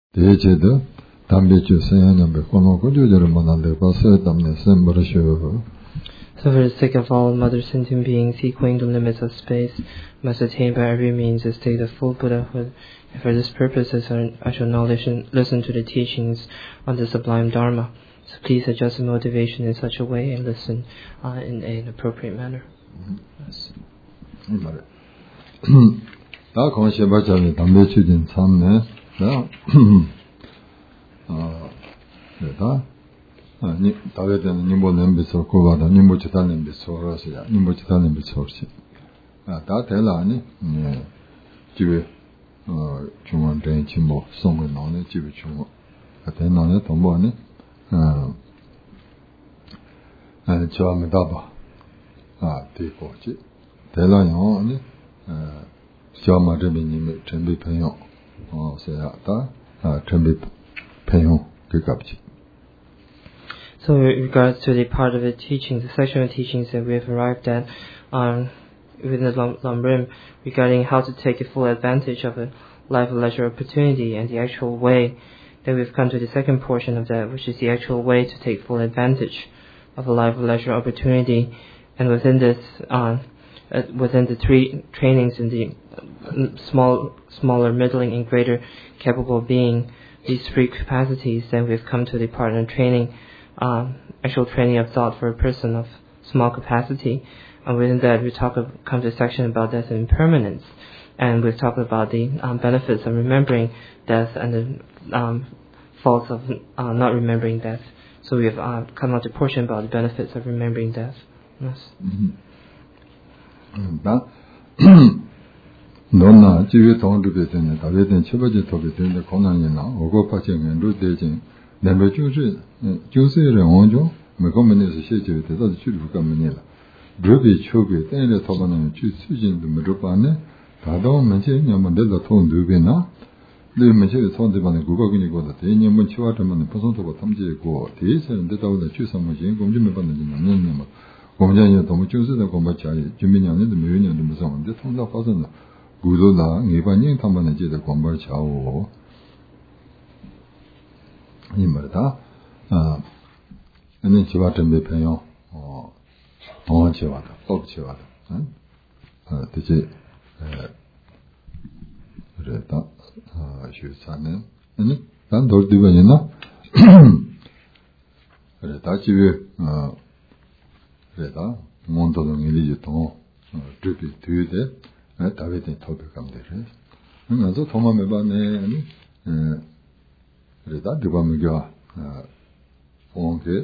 대체도 담배주 사연을 권하고 조절을 만들어 봐서 담내 셈버셔. So for the sake of all mother sentient beings equaling the limits of space, must attain by every means a state of full Buddhahood. And for this purpose, I shall now listen to the teachings on the sublime Dharma. So please adjust the motivation in such a way and listen in an appropriate manner. Yes. 다 공시바자미 담배 추진 참네. 다 아니 다외되는 님보 냄비서 고바다 님보 지단 냄비서라서야 님보 지단 냄비서시 다 될라니 집에 중앙대 침모 송을 나오는 집에 중앙 대나네 동보네 저하면 다봐 되고지 될라요 아니 저마르비님의 준비 평용 세야다 준비 평용 그갑지. So with regards to the part of the teachings, the section of teachings that we have arrived at within the Lamrim regarding how to take a full advantage of a life of leisure opportunity, and the actual way that we've come to the second portion of that, which is the actual way to take full advantage of a life of leisure opportunity. And within this, within the three trainings in the smaller, middling, and greater capable being, these three capacities, then we've come to the part of training, actual training of thought for a person of small capacity. And within that, we come to a section about death and impermanence. And we've talked about the benefits of remembering death and the faults of not remembering death. So we have come out to a portion about the benefits of remembering death. Yes. 너나 지휘 동료들 되는 다외된 처벌제 도비 되는 권한이나 오고파쟁은 루대진 내가 주세를 원조 매거면에서 실제로 대다수 출입가 문이라 루비 초비 때에 도반은 주수진도 무릎안에 다도 문제냐면 내가 돈 누베나 내 문제를 손대반에 국가군이고다 대년문 치와되면 포선도가 탐지고 대세는 대다오다 주선무진 공주면 받는 놈은 공장이 너무 주세다 공부자리 주민량에도 매년도 무서운데 통상 파선은 구도나 일반인 탐방에 제대 공부를 자오 이 말이다. 아니 지와 준비 평용 동원지와다 법지와다 대체 그랬다 휴사는 아니 난 돌디변이나 그랬다 집에 그랬다 몬도는 일이죠 드비 뒤에 다외된 토백감들을 그래서 도마매반에 아니 그래다 드바무가 온게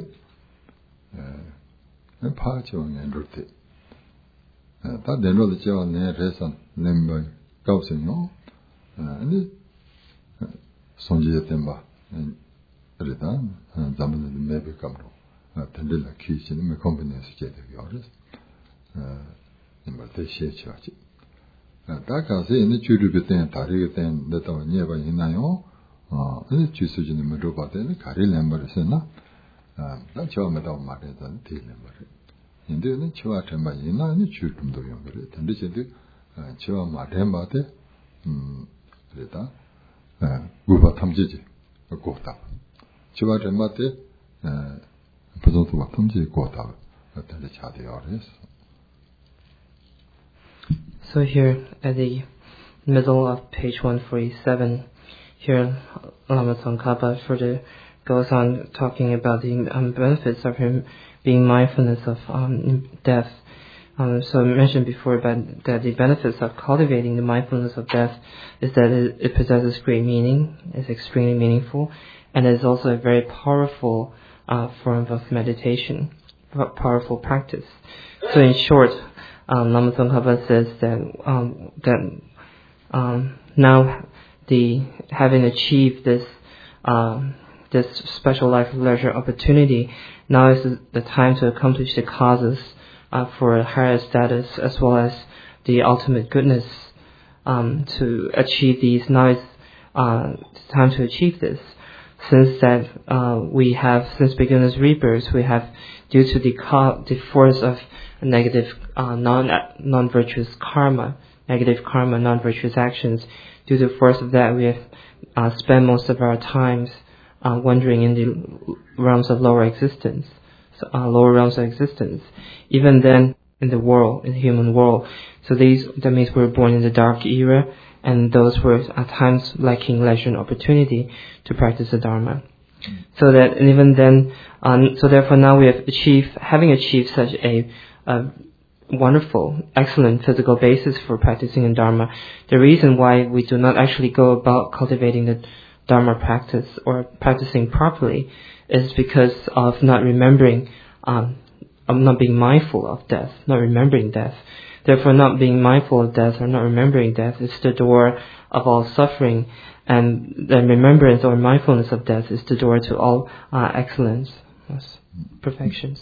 파치원에 르테 다 내려도 저네 레선 nember 가우스요 아니 손지에 템바 그래다 잠은 매백감으로 텐들라 키시는 매 컴비네이션 제대로 요르스 nember 대시에치와지 다가서 이제 주류비 때 다리게 된 데도 니에바 있나요? 이제 주수진이 물어봤더니 가릴 넘버였나? 나 처음에도 말했던 딜 넘버. 근데는 저와 정말 있나니 주름도 연결이 근데 이제 저와 말해봐대 그랬다. 구바 탐지지 고다. 저와 정말 때 부족도 탐지 고다. 어떤데 자대요 그랬어. So here at the middle of page 147, here Lama Tsongkhapa further goes on talking about the benefits of him being mindfulness of death. So I mentioned before that the benefits of cultivating the mindfulness of death is that it possesses great meaning, is extremely meaningful, and is also a very powerful form of meditation, powerful practice. So in short, Lama Tsongkhapa says that now having achieved this special life of leisure opportunity, now is the time to accomplish the causes for a higher status as well as the ultimate goodness. To achieve these, now is time to achieve this. Since that we have, since beginner's rebirth, we have, due to the force of negative non-virtuous karma, non-virtuous actions, due to the force of that, we have spent most of our times wandering in the realms of lower existence, lower realms of existence. Even then, in the world, in the human world. So that means we were born in the dark era, and those were at times lacking leisure and opportunity to practice the Dharma. So that, and even then, so therefore now we have having achieved such a wonderful, excellent physical basis for practicing in Dharma, the reason why we do not actually go about cultivating the Dharma practice or practicing properly is because of not remembering, of not being mindful of death, not remembering death. Therefore, not being mindful of death or not remembering death is the door of all suffering, and the remembrance or mindfulness of death is the door to all excellence, perfections.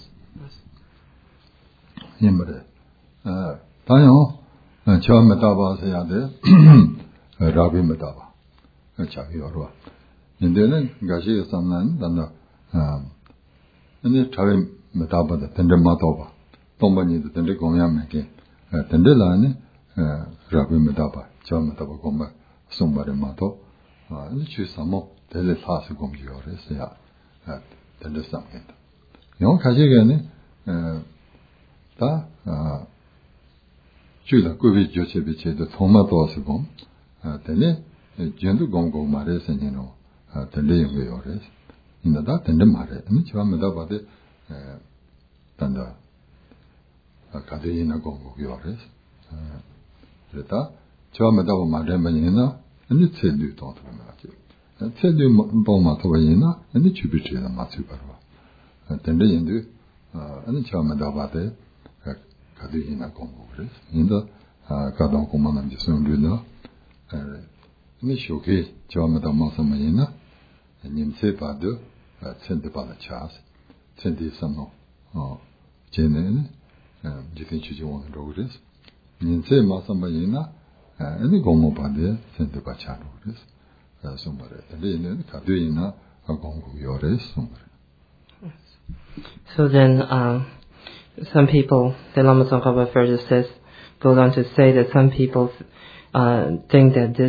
So then, some people, the Lama Tsongkhapa further goes on to say that some people think that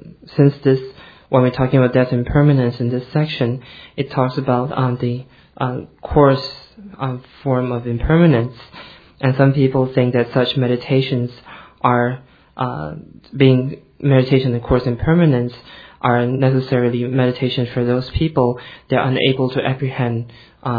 when we're talking about death and impermanence in this section, it talks about the coarse form of impermanence, and some people think that such meditations are meditation in coarse impermanence are necessarily meditations for those people that are unable to apprehend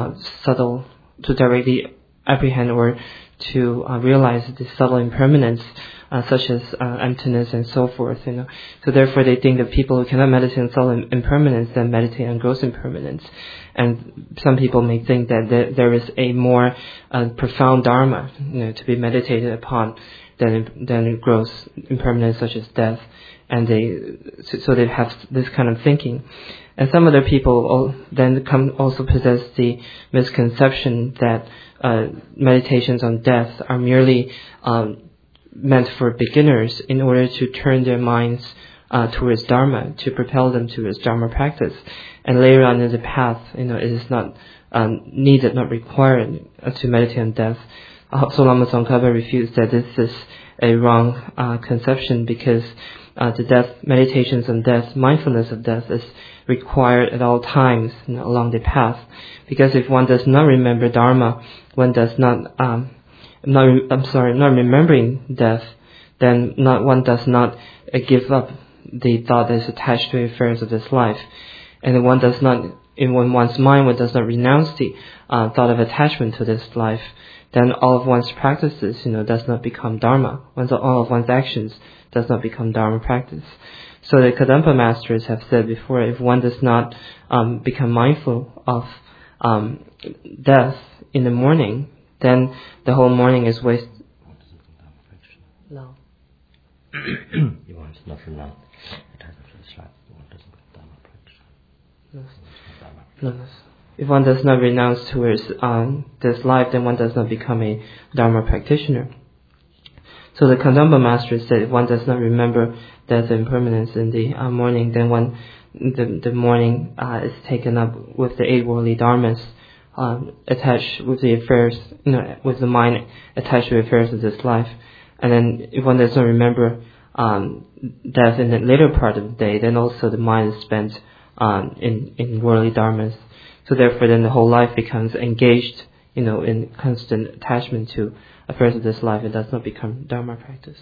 to directly apprehend or to realize the subtle impermanence, such as emptiness and so forth. So therefore, they think that people who cannot meditate on subtle impermanence then meditate on gross impermanence. And some people may think that there is a more profound dharma, to be meditated upon than gross impermanence, such as death. And they have this kind of thinking. And some other people then also possess the misconception that meditations on death are merely meant for beginners in order to turn their minds towards Dharma, to propel them towards Dharma practice. And later on in the path, it is not needed, not required to meditate on death. So Lama Tsongkhapa refutes that this is a wrong conception, because the death meditations on death, mindfulness of death, is required at all times along the path. Because if one does not remember Dharma, one does not remembering death, then one does not give up the thought that is attached to the affairs of this life, and one does not, in one's mind, one does not renounce the thought of attachment to this life. Then all of one's practices, does not become Dharma. All of one's actions does not become Dharma practice. So the Kadampa masters have said before, if one does not become mindful of death in the morning, then the whole morning is wasted. No. You want to not renounce attachment to this life. One doesn't become Dharma practitioner. No. If one does not renounce towards this life, then one does not become a Dharma practitioner. So the Kadampa master said, if one does not remember death and impermanence in the morning, then the morning is taken up with the 8 worldly dharmas, attached with the affairs, with the mind attached to the affairs of this life. And then if one does not remember death in the later part of the day, then also the mind is spent in worldly dharmas. So therefore, then the whole life becomes engaged, in constant attachment to affairs of this life. It does not become dharma practice.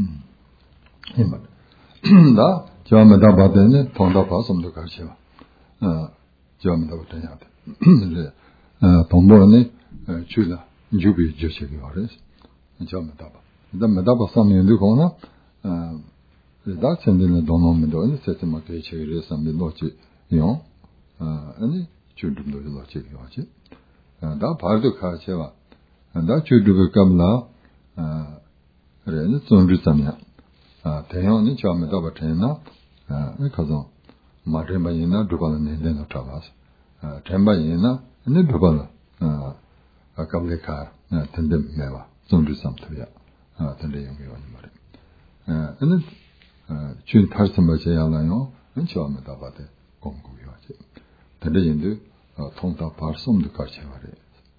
Da jamada badene tonda pasumdu karchiwa. Jamada badene. Tombone chula jubi jochegi wares. Jamada ba. Da medaba samyendu kona da sendine donomdo ne setema kechegi samde lochi yo. Ani chudumdo lochi yochi. Da pardu karchiwa. Da chuduga kamla rene sonru samya. 대형은 처음에 더 버티나 그래서 마트바이나 두발은 내는 잡아서 템바이나 네 두발 아까블레카 텐데 매와 좀도 삼토야 텐데 용이 오는 말이야 근데 준 탈선마제야나요 처음에 더 봐대 공부요지 텐데 인도 통다 발송도 같이 말이야.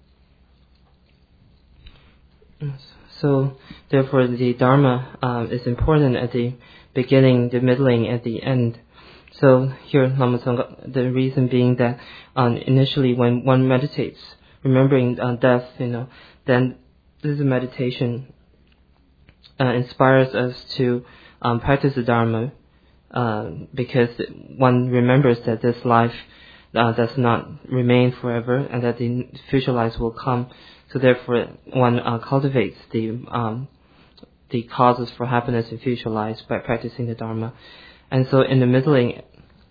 So, therefore, the Dharma is important at the beginning, the middling, at the end. So, here, the reason being that initially when one meditates, remembering death, then this meditation inspires us to practice the Dharma because one remembers that this life does not remain forever and that the future lives will come. So therefore, one cultivates the causes for happiness in future lives by practicing the Dharma. And so in the middling...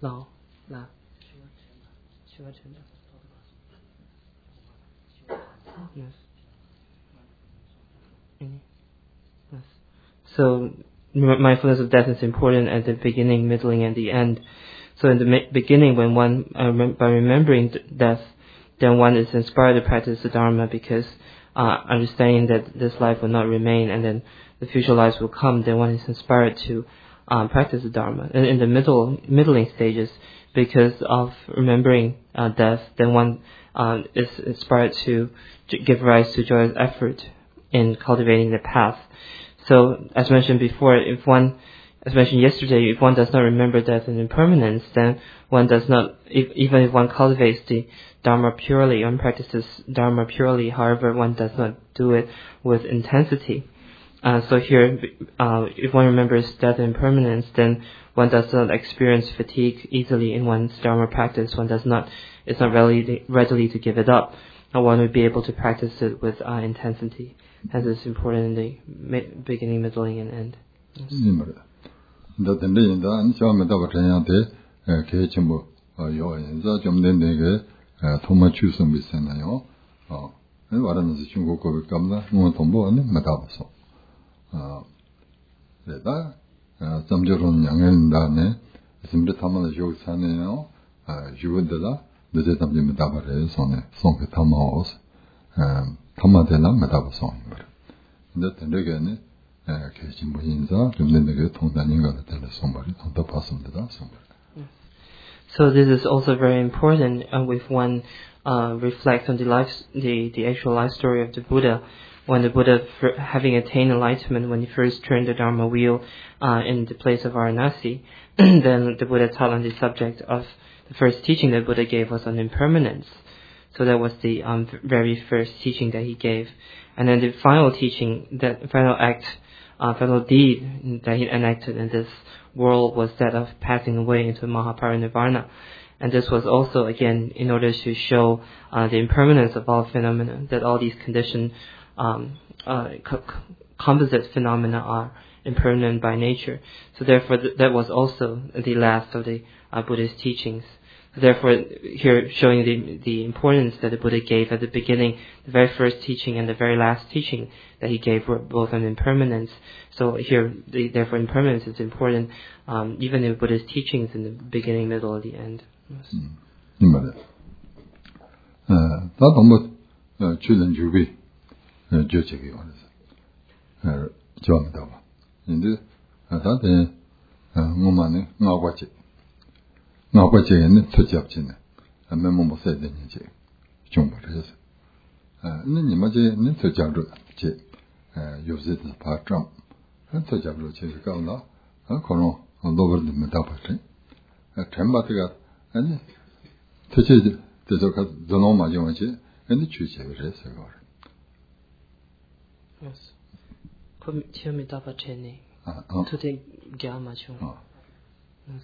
So mindfulness of death is important at the beginning, middling, and the end. So in the beginning, when one, by remembering death, then one is inspired to practice the Dharma because understanding that this life will not remain and then the future lives will come, then one is inspired to practice the Dharma. And in the middling stages, because of remembering death, then one is inspired to give rise to joyous effort in cultivating the path. So, as mentioned before, as mentioned yesterday, if one does not remember death and impermanence, then one does not, even if one cultivates the Dharma purely, one practices Dharma purely, however, one does not do it with intensity. So here, if one remembers death and impermanence, then one does not experience fatigue easily in one's Dharma practice. It's not readily to give it up. One would be able to practice it with intensity. Hence it's important in the beginning, middling, and end. Yes. 더 된대인다 처음에 더 버텨야돼 개침뭐 요인자 좀 된대게 도마 추성 비슷하나요 말하면서 중국 거기 감나 뭐 돈보는 맞아봤어 내가 점저론 양현다네 심리 탐만의 요사네요 유원들라 늦에 담지 맞아버려 손에 손에 탐마오스 탐마들라 맞아봤어 근데 된대게는 So this is also very important if one reflects on the actual life story of the Buddha. When the Buddha, having attained enlightenment, when he first turned the Dharma wheel in the place of Varanasi, then the Buddha taught on the subject of the first teaching that Buddha gave was on impermanence. So that was the very first teaching that he gave. And then the final teaching, that final deed that he enacted in this world was that of passing away into Mahaparinirvana. And this was also, again, in order to show the impermanence of all phenomena, that all these conditioned composite phenomena are impermanent by nature. So therefore, that was also the last of the Buddhist teachings. Therefore, here showing the importance that the Buddha gave at the beginning, the very first teaching and the very last teaching that he gave were both on impermanence. So here, therefore, impermanence is important, even in Buddha's teachings in the beginning, middle, and the end. Yes. 나도 뭐 출연 주비 저쪽이 와서 좋아합니다. 근데 다들 뭐만에 나와지 나와지는 터지없지네. 아무면 못 써야 되는지 좀 말해서. 근데 이마제는 터지하러 제 요새도 파트럼 터지하러 제가 가나 그런 로버드 메타버트 템바트가 아니 대체 대저가 전원 맞으면지 근데 주제를 했어요. Yes. 그럼 처음에 답았네. today gam마죠. Yes.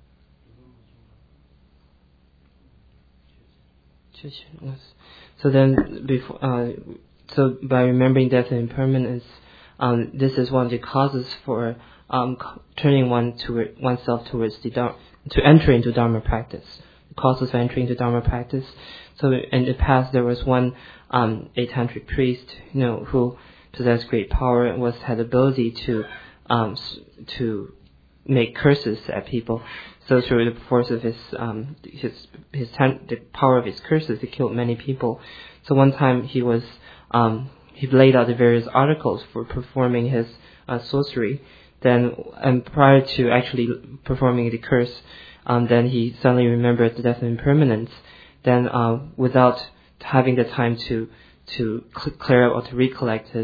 Yes. So then, so by remembering death and impermanence, this is one of the causes for turning oneself towards to enter into Dharma practice. The causes for entering into Dharma practice. So in the past, there was one a tantric priest, who possessed great power and had ability to make curses at people. So through the force of the power of his curses, he killed many people. So one time he laid out the various articles for performing his sorcery. Then, and prior to actually performing the curse, then he suddenly remembered the death and impermanence. Then, without having the time to clear out or to recollect his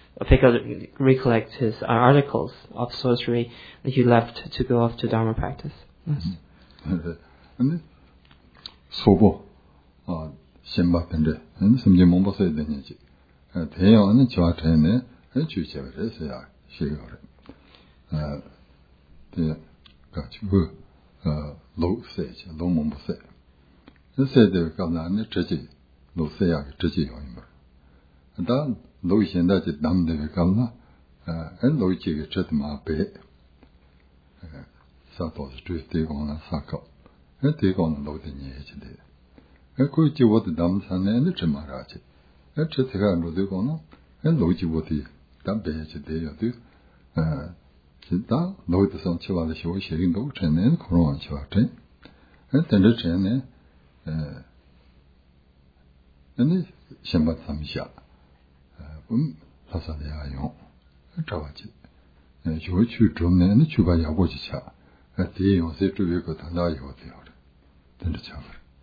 articles of sorcery, he left to go off to Dharma practice. Yes. 근데 소보 신바인데 심지 못 봤어야 되는지 대형은 저한테는 주제를 했어야 시거래. 가지고 로세지 너무 못 써. 세대 가나는 저지 로세야 저지 요인가. 다 로이신다지 남들 가나 로이지가 저도 배 사도스 주대고나 사고 대고는 로드니 해지데 그 지워도 남산에 좀 말하지 저태가 로드고는 로이지워도 담배해지데요도 진짜 로드 선치와도 쉬고 쉬긴도 전에 그런 거죠. 근데 전에 근데 신발 삼시야 사사대야요 저거지 요추 좀내는 주가 야고지차 대용세 주위고 단다요 돼요. 근데 참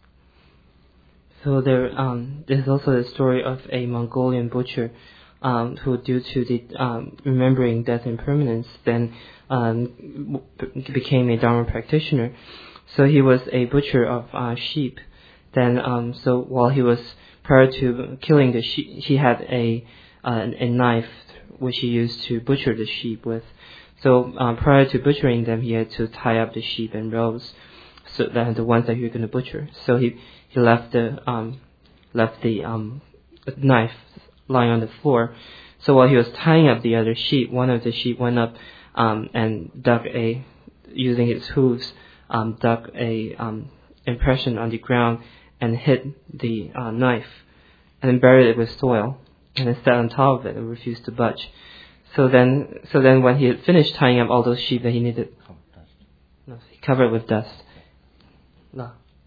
So there's also the story of a Mongolian butcher who, due to the remembering death and impermanence, then became a Dharma practitioner. So he was a butcher of sheep. Then, so while he was prior to killing the sheep, he had a knife which he used to butcher the sheep with. So prior to butchering them, he had to tie up the sheep in rows, so that the ones that he was going to butcher. So he left the knife lying on the floor. So while he was tying up the other sheep, one of the sheep went up and dug using its hooves, dug a impression on the ground and hit the knife, and then buried it with soil, and then sat on top of it and refused to budge. So then when he had finished tying up all those sheep that he needed, he covered it with dust. No.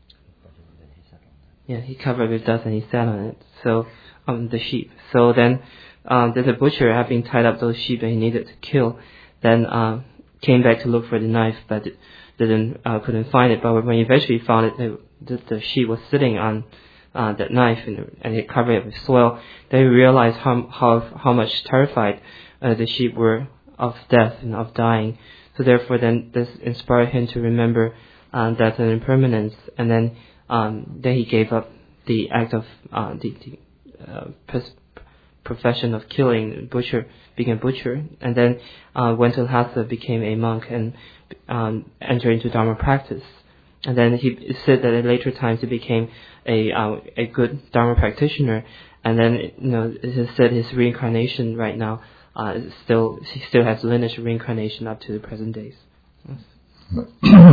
Yeah, he covered it with dust and he sat on it. So, the sheep. So then, the butcher, having tied up those sheep that he needed to kill, then came back to look for the knife, but couldn't find it. But when he eventually found it, the sheep was sitting on that knife and he covered it with soil. Then he realized how much terrified the sheep were of death and of dying. So therefore, then this inspired him to remember death and impermanence, and then he gave up the act of the profession of killing, being a butcher, and then went to Lhasa, became a monk, and entered into Dharma practice. And then he said that in later times he became a good Dharma practitioner, and then it said his reincarnation right now he still has lineage reincarnation up to the present days. Yes.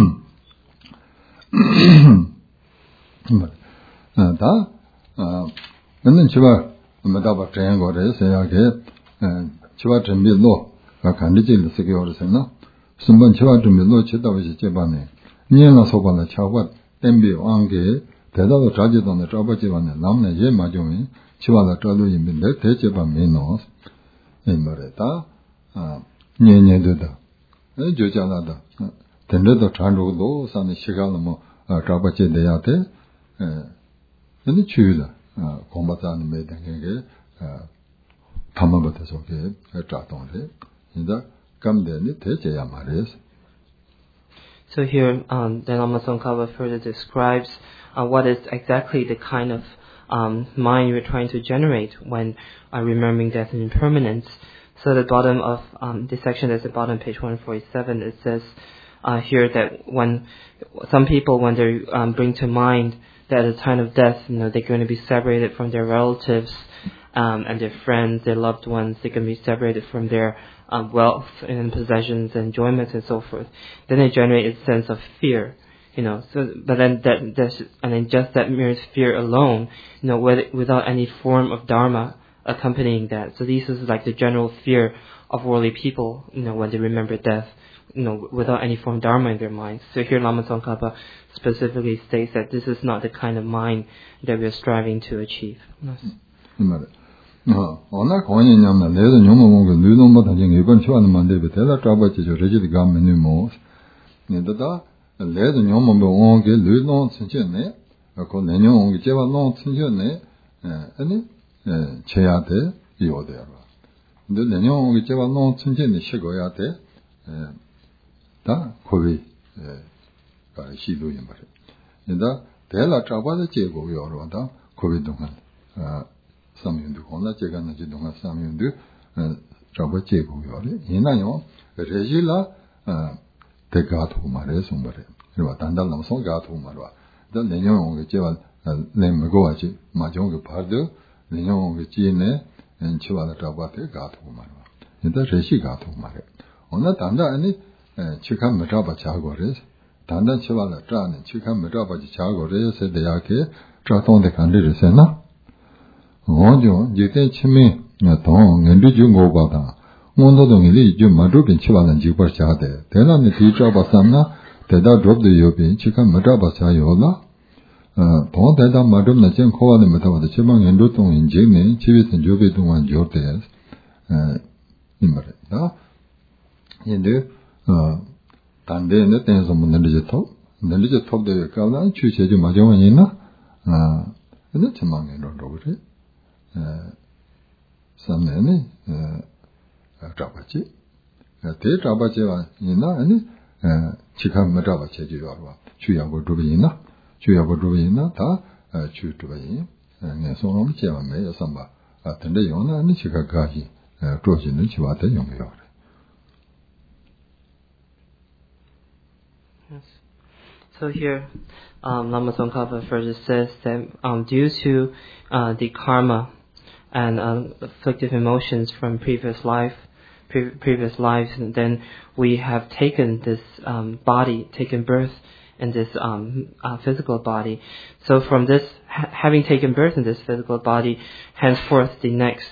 근데 제가 뭐다바 트레인 거를 생각해 제가 준비로 간디질 쓰게 오르세요. 순번 제가 준비로 제다버지 제반에 니나 소반의 차과 템비 왕게 대다도 자제도는 잡아지반에 남네 예 마종이 치와다 저도 임인데 대제반 메노 이 말에다 니니도다 조자나다 된데도 잔로도 산의 시간을 뭐 잡아지 돼야 돼. 근데 주의다 공부하는 매당에게 담아버려서 게 작동을 해. 이제 감대니 대제야 말이에요. So here, the Lama Tsongkhapa further describes what is exactly the kind of mind you're trying to generate when remembering death and impermanence. So the bottom of this section, that's the bottom page 147, it says here that when some people, when they bring to mind that at the time of death, they're going to be separated from their relatives and their friends, their loved ones, they can be separated from their wealth and possessions and enjoyments and so forth. Then they generate a sense of fear, but then just that mere fear alone, without any form of dharma accompanying that. So this is like the general fear of worldly people, when they remember death, without any form of dharma in their minds. So here Lama Tsongkhapa specifically states that this is not the kind of mind that we are striving to achieve. 어나 권이냐면 내가 녀모모가 누놈보다 지금 이번 초안은 만들고 대다 잡아지죠. 레지드 가면은 뭐 내가 내가 녀모모 온게 누놈 진짜네. 그 내년 온게 제가 놓 진짜네. 아니 제야 돼 이거대로. 근데 내년 온게 제가 놓 진짜네 시고야 돼. 다 거기 가 시도인 말이야. 근데 대라 잡아서 제고 여러다 거기 동안 samyundu kona chega na ji donga samyundu rabo chego yore ina yo regila te gato mare sombare riba dandal nam so gato marwa da nenyo nge chewa le mego wachi ma jong ge pardo nenyo nge chi ne en chewa la rabo te gato marwa ida reshi gato mare ona danda ani chika me rabo cha gore danda chewa la tra ne chika me rabo cha gore se de ya ke tra tong de kan de se na 원조 제때 치매 동 연주 중고바다 원도동이 리주 마도빈 치와는 지버샤데 대남의 뒤잡아삼나 대다 드롭도 요빈 치가 마다바사요라 동 대다 마돔나 전 코와는 메타바데 치망 연도동 인제네 치비선 조베 동안 조데 임바다 인데 단데네 땡서 문들리제 톱데 가나 추체지 마정원이나 근데 치망에 로로그래 삼내니 잡아지 대 잡아지와 이나 아니 지금 뭐 잡아지지 요와 주야고 두비나 다 주두비 네 손으로 제만 매 삼바 근데 요나 아니 지가 가지 조지는 지와대 용요. So here Lama Tsongkhapa further says that due to the karma and afflictive emotions from previous lives, and then we have taken this taken birth in this physical body. So from this, having taken birth in this physical body, henceforth the next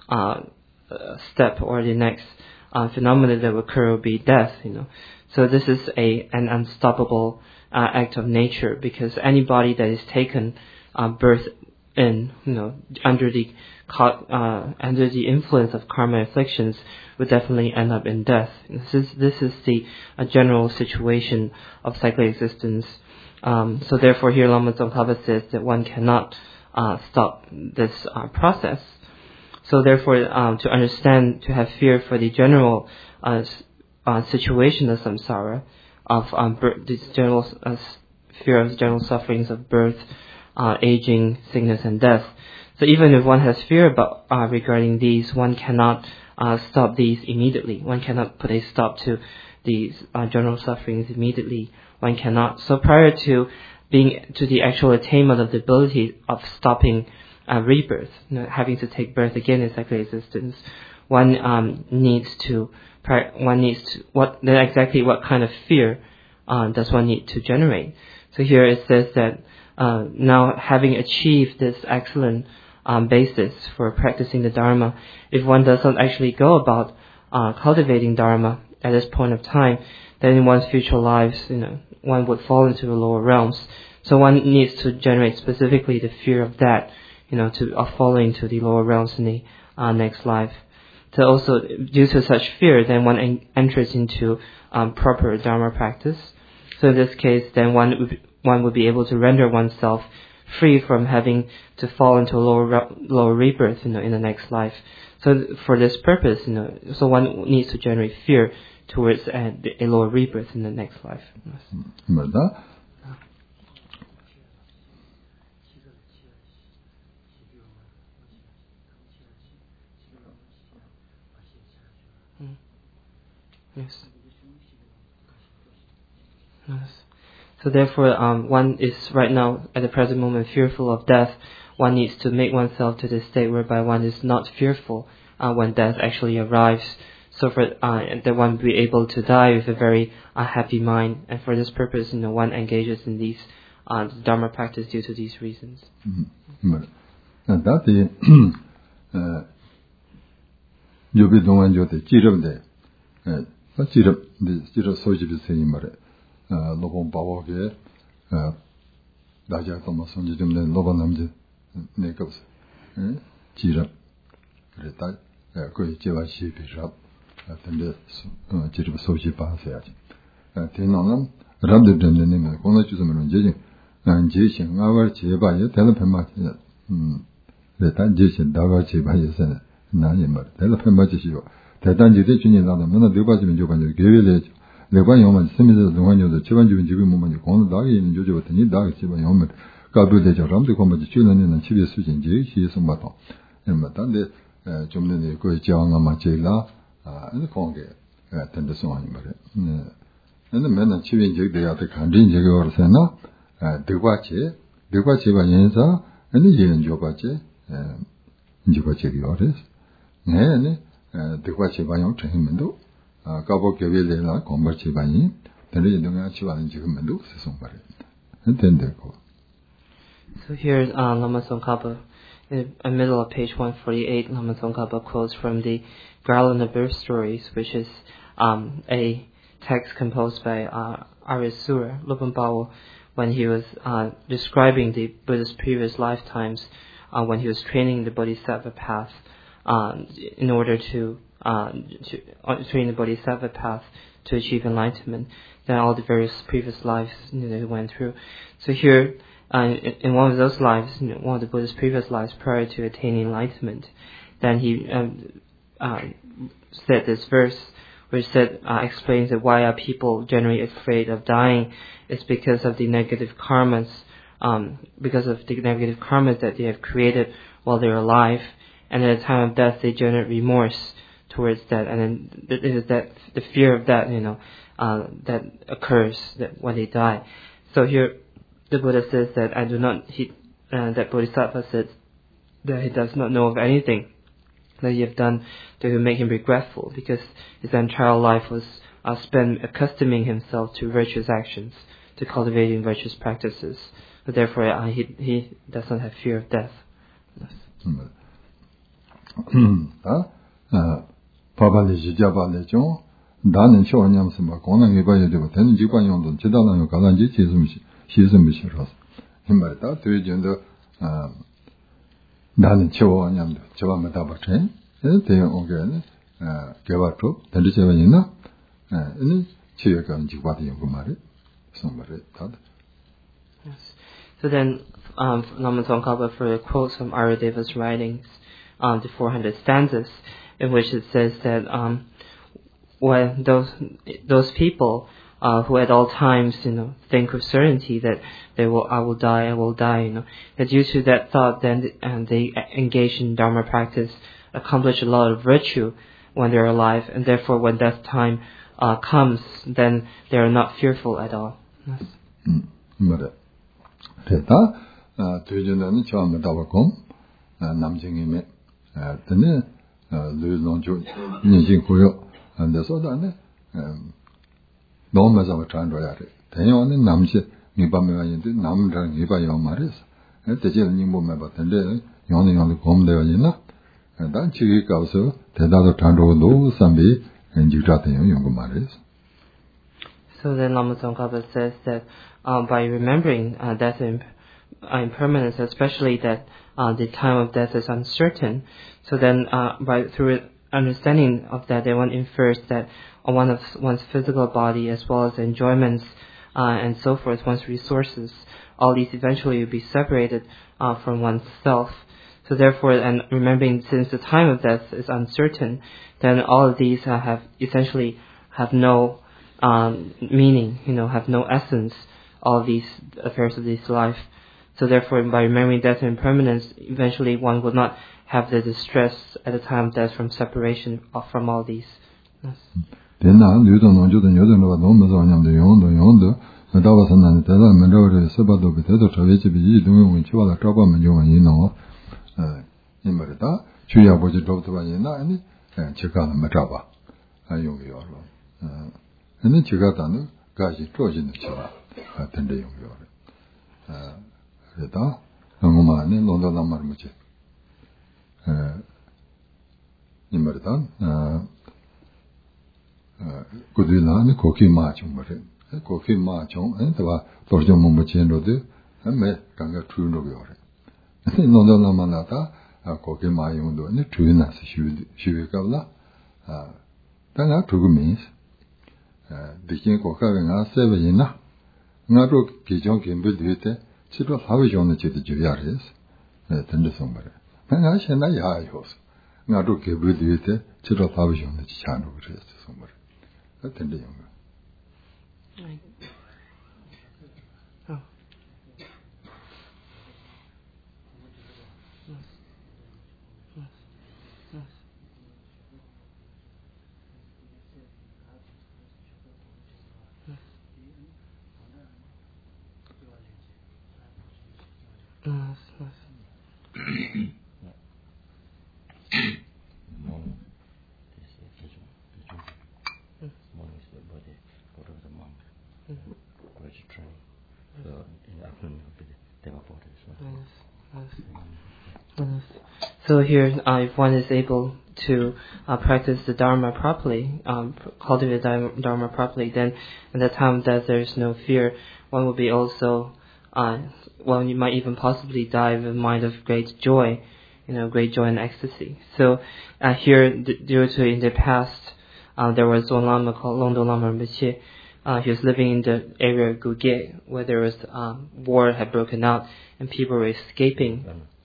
step or the next phenomenon that will occur will be death. So this is an unstoppable act of nature, because any body that is taken birth in, under the influence of karma afflictions, would definitely end up in death. This is the general situation of cyclic existence. So therefore, here Lama Tsongkhapa says that one cannot stop this process. So therefore, to understand, to have fear for the general situation of samsara, of this general fear of general sufferings of birth, aging, sickness, and death. So even if one has fear about regarding these, one cannot stop these immediately. One cannot put a stop to these general sufferings immediately. One cannot. So prior to the actual attainment of the ability of stopping rebirth, having to take birth again in cyclic existence, one needs to what kind of fear does one need to generate? So here it says that now having achieved this excellent basis for practicing the Dharma, if one does not actually go about cultivating Dharma at this point of time, then in one's future lives, one would fall into the lower realms. So one needs to generate specifically the fear of that, of falling to the lower realms in the next life. So also, due to such fear, then one enters into proper Dharma practice. So in this case, then one would be able to render oneself free from having to fall into a lower rebirth, in the next life. So for this purpose, so one needs to generate fear towards a lower rebirth in the next life. Yes. Yes. So therefore, one is right now at the present moment fearful of death. One needs to make oneself to the state whereby one is not fearful when death actually arrives. So for that one be able to die with a very happy mind, and for this purpose, one engages in these Dharma practice due to these reasons. 지럽 소집이 세니 말에 로본 바보게 나자도 뭐 손지 좀 내 로본 남지 내가 없어 지럽 그랬다 거기 제가 시비랍 근데 지럽 소집 봐서야지 대나는 람들 되는 공나 주소면 이제 제신 아버 제바에 되는 편마지 그랬다 제신 나가 제바에서 나니 말 되는 편마지시고 대단지대 주님 나도면 내가지면 저번에 개별에 내가 영만 스미드 동안요도 지반주빈 지금 뭐만 공도 나게 있는 조조부터니 나게 지반 영만 가부대죠 ram도 거머지 주는는 집에 수진지 시에서 맞다 근데 좀 전에 그 지왕아마 제라 이 공게 된다 소원이 말이야 근데 맨날 집에 돼야 돼 간진 제가 그러잖아 대과치 반연사 아니 예는 줘봤지 이제 거치기 어res어 네 대과치 반영 책임도 가보 교회에나 공부치 반이 되는 동안 지원은 지금도 세송 말이야 된대고. So here Lama Tsongkhapa, in the middle of page 148, Lama Tsongkhapa quotes from the Garland of Birth Stories, which is a text composed by Arisura, Lopon Bawo, when he was describing the Buddha's previous lifetimes, when he was training the Bodhisattva path, in order to train the Bodhisattva path to achieve enlightenment, then all the various previous lives he went through. So here, in one of those lives, one of the Buddha's previous lives prior to attaining enlightenment, then he said this verse, which explains that why are people generally afraid of dying. It's because of the negative karmas, that they have created while they're alive, and at the time of death they generate remorse towards that, and then it is that the fear of that, that occurs that when they die. So here, the Buddha says that that Bodhisattva said that he does not know of anything that he have done to make him regretful, because his entire life was spent accustoming himself to virtuous actions, to cultivating virtuous practices. So therefore, he does not have fear of death. 바발리 지자발리죠. 나는 쇼냐면서 막 고난이 봐야 되고 되는 직관용도 지단하는 가단지 시스미시라서 이 말다 되전도 나는 쇼냐면도 저만 다 봐체 대요 오게는 개발도 된지잖아. 이 지역가 직관이 그 말이 somebody thought. So then Lama Tsongkhapa further quotes from Aradeva's writings, the 400 stanzas, in which it says that when those people who at all times think with certainty that I will die, that due to that thought, then they engage in Dharma practice, accomplish a lot of virtue when they're alive, and therefore when death time comes, then they are not fearful at all. 맞아. 됐다. 되전에는 처음에 다봤고 남정임에 때문에 르론조 인식고요. 안돼서 다네 너무 맞아서 translate 돼. 대녀는 남시 미밤에 있는데 남랑 이봐요 말이었어. 대제는 님보면 봤는데 영원히 공대가 있나? 난 지기 가서 대다도 translate 삼비 인지자대요 연구 말이었어. So then Lama Tsongkhapa says that by remembering death and impermanence, especially that the time of death is uncertain, so then through understanding of that, then one infers that one of one's physical body as well as the enjoyments and so forth, one's resources, all these eventually will be separated from oneself. So therefore, and remembering since the time of death is uncertain, then all of these essentially have no meaning, have no essence, all of these affairs of this life. So therefore, by remembering death and impermanence, eventually one will not have the distress at the time of death from separation from all these. Yes. Kudilani koki machung bare. Koki machung, and the Torjo Momochendo de, and me ganga true no yore. Nondo Lamanata, a koki mayundo, and the true nas shivicala. Tanga to means the king cocaring us 7 ina. Naro Kijon can build with it, Chito Havijon the Chit Juliaris, tender somebody. And I shall not yos. Naro can build with it, Chito Havijon the Chano rest somebody. Attend the younger. Oh. So here, if one is able to practice the Dharma properly, cultivate the Dharma properly, then at the time of death there is no fear. One will be also, you might even possibly die with a mind of great joy, great joy and ecstasy. So here, due to in the past, there was one Lama called Longdo Lama Rinpoche. He was living in the area of Guge, where there was war had broken out and people were escaping.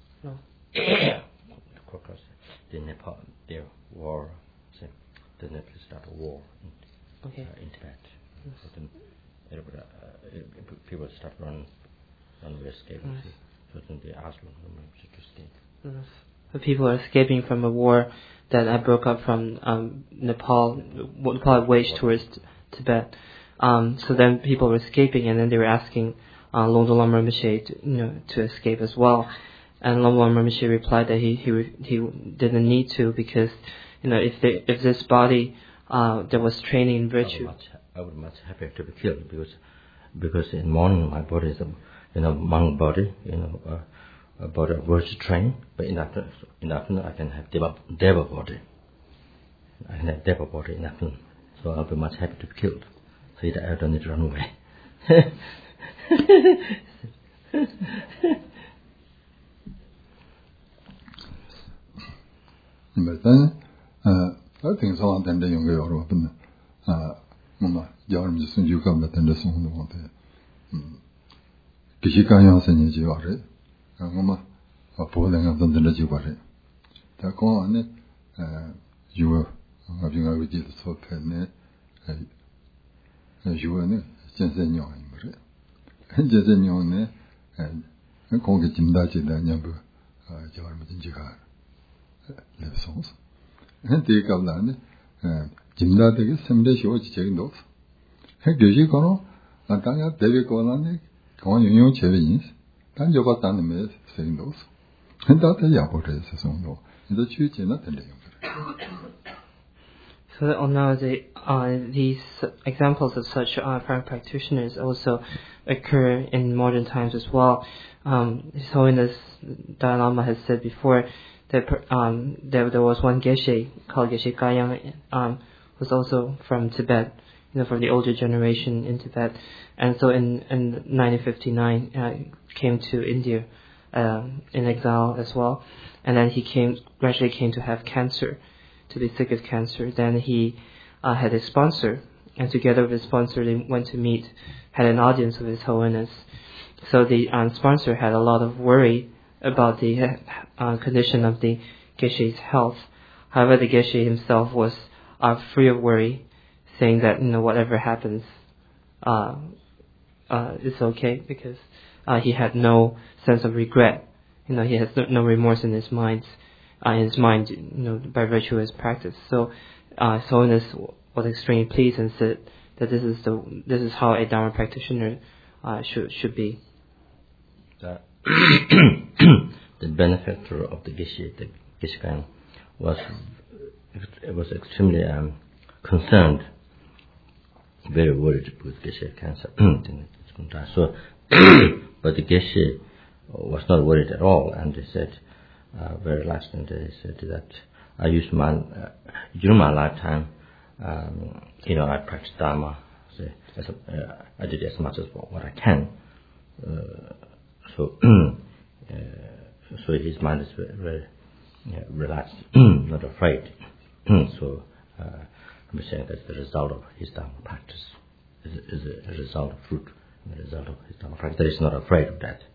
The Nepal, their war, the Nepal started a war in Tibet. Yes. People start running away, escaping. Yes. So then they asked them to escape. Yes. The people are escaping from a war that broke up from Nepal waged towards Tibet. So then people were escaping, and then they were asking Longdo Lama Rinpoche to escape as well. And Longdo Lama Rinpoche replied that he didn't need to, because if this body that was training in virtue, I would much happier to be killed, because in morning my body is a monk body, a body of virtue trained, but in afternoon I can have deva body. I can have deva body in afternoon, so I'll be much happy to be killed. So I don't need to run away. But then, I think so. Then the younger or Mama, Yarm just you come at the song of the Kishikayan Senji Jivare, Mama, a polling of the Jivare. Tako ane, you were having a rigid so pen, you were Jensenyon, and Jensenyon, and Kongi Jimdachi, the Nyambu, Jarmajinjika. Lessons. And take up land, Jimda take some day she was checking those. Hegeji Kono, and Tanya David Colane, Con Union Chevins, Tanya Batan saying those. And that the Yaport is a song, in the church and not the So now these examples of such practitioners also occur in modern times as well. His Holiness Dalai Lama has said before that there was one Geshe called Geshe Kayang, was also from Tibet, from the older generation in Tibet, and so in 1959 came to India in exile as well, and then he gradually came to have cancer, to be sick of cancer. Then he had a sponsor and together with the sponsor, they went to meet, had an audience with His Holiness. So the sponsor had a lot of worry about the condition of the Geshe's health. However, the Geshe himself was free of worry, saying that whatever happens, it's okay, because he had no sense of regret. He has no remorse in his mind. By virtue of his practice. So His Holiness was extremely pleased and said that this is how a Dharma practitioner should be. The benefactor of the Geshe was extremely concerned, very worried with Geshe cancer. So, but the Geshe was not worried at all, and he said, very relaxed, and he said that I used during my lifetime, I practiced Dharma. I did as much as what I can. So his mind is very relaxed, not afraid. So I'm saying that's the result of his Dharma practice. Is a result of fruit, the result of his Dharma practice. That he's not afraid of that.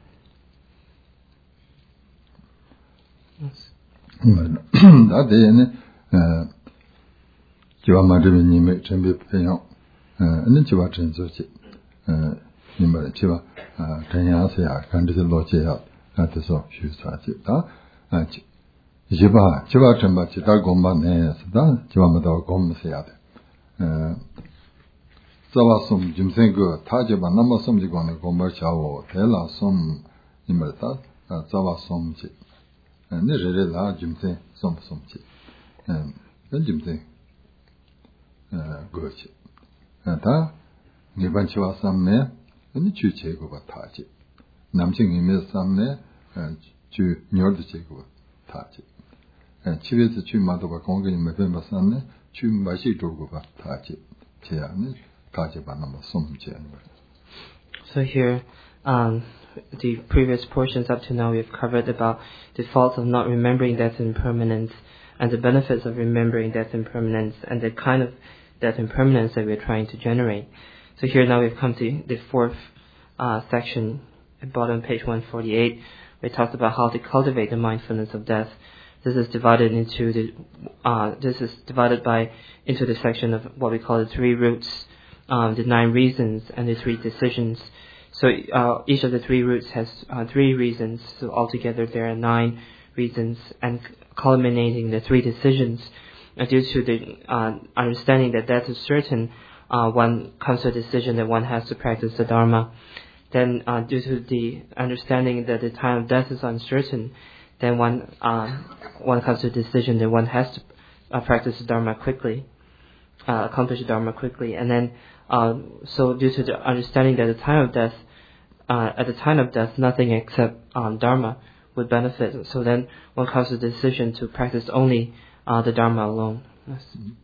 That day, Jiva Madhavi Nime Chambi Peyon, and then Jiva Chensochi, Nimba Jiva, Tanyasya, Candida Lochia, at the so, she started. Jiva Chamba Chita Gomba Nes, Jiva Mada Gom Seat. Zawasum Jimsengo, Tajaba Namasum Jigona Gomba Chao, Tela Sum Nimberta, Zawasum Chit. Nere la jimse somchi, and jimse gochi. Ta Nibanchua Samme, and the Chuchego Tachi. Namching in Samme, and Chu Nyordichego Tachi. And Chivis the Chumatova Konga in November Samme, Chumbashi Togo Tachi, Chiani, Kajabanama Somchi. So here, the previous portions up to now we have covered about the faults of not remembering death and impermanence, and the benefits of remembering death and impermanence, and the kind of death and impermanence that we are trying to generate. So here now we've come to the fourth section at bottom page 148, where it talks about how to cultivate the mindfulness of death. This is divided into the section of what we call the 3 roots, the 9 reasons, and the 3 decisions. So each of the 3 roots has 3 reasons. So altogether there are 9 reasons, and culminating the 3 decisions. Due to the understanding that death is certain, one comes to a decision that one has to practice the Dharma. Then due to the understanding that the time of death is uncertain, then one comes to a decision that one has to practice the Dharma quickly, accomplish the Dharma quickly. And then so due to the understanding that at the time of death, nothing except Dharma would benefit. So then one comes to the decision to practice only the Dharma alone. Yes.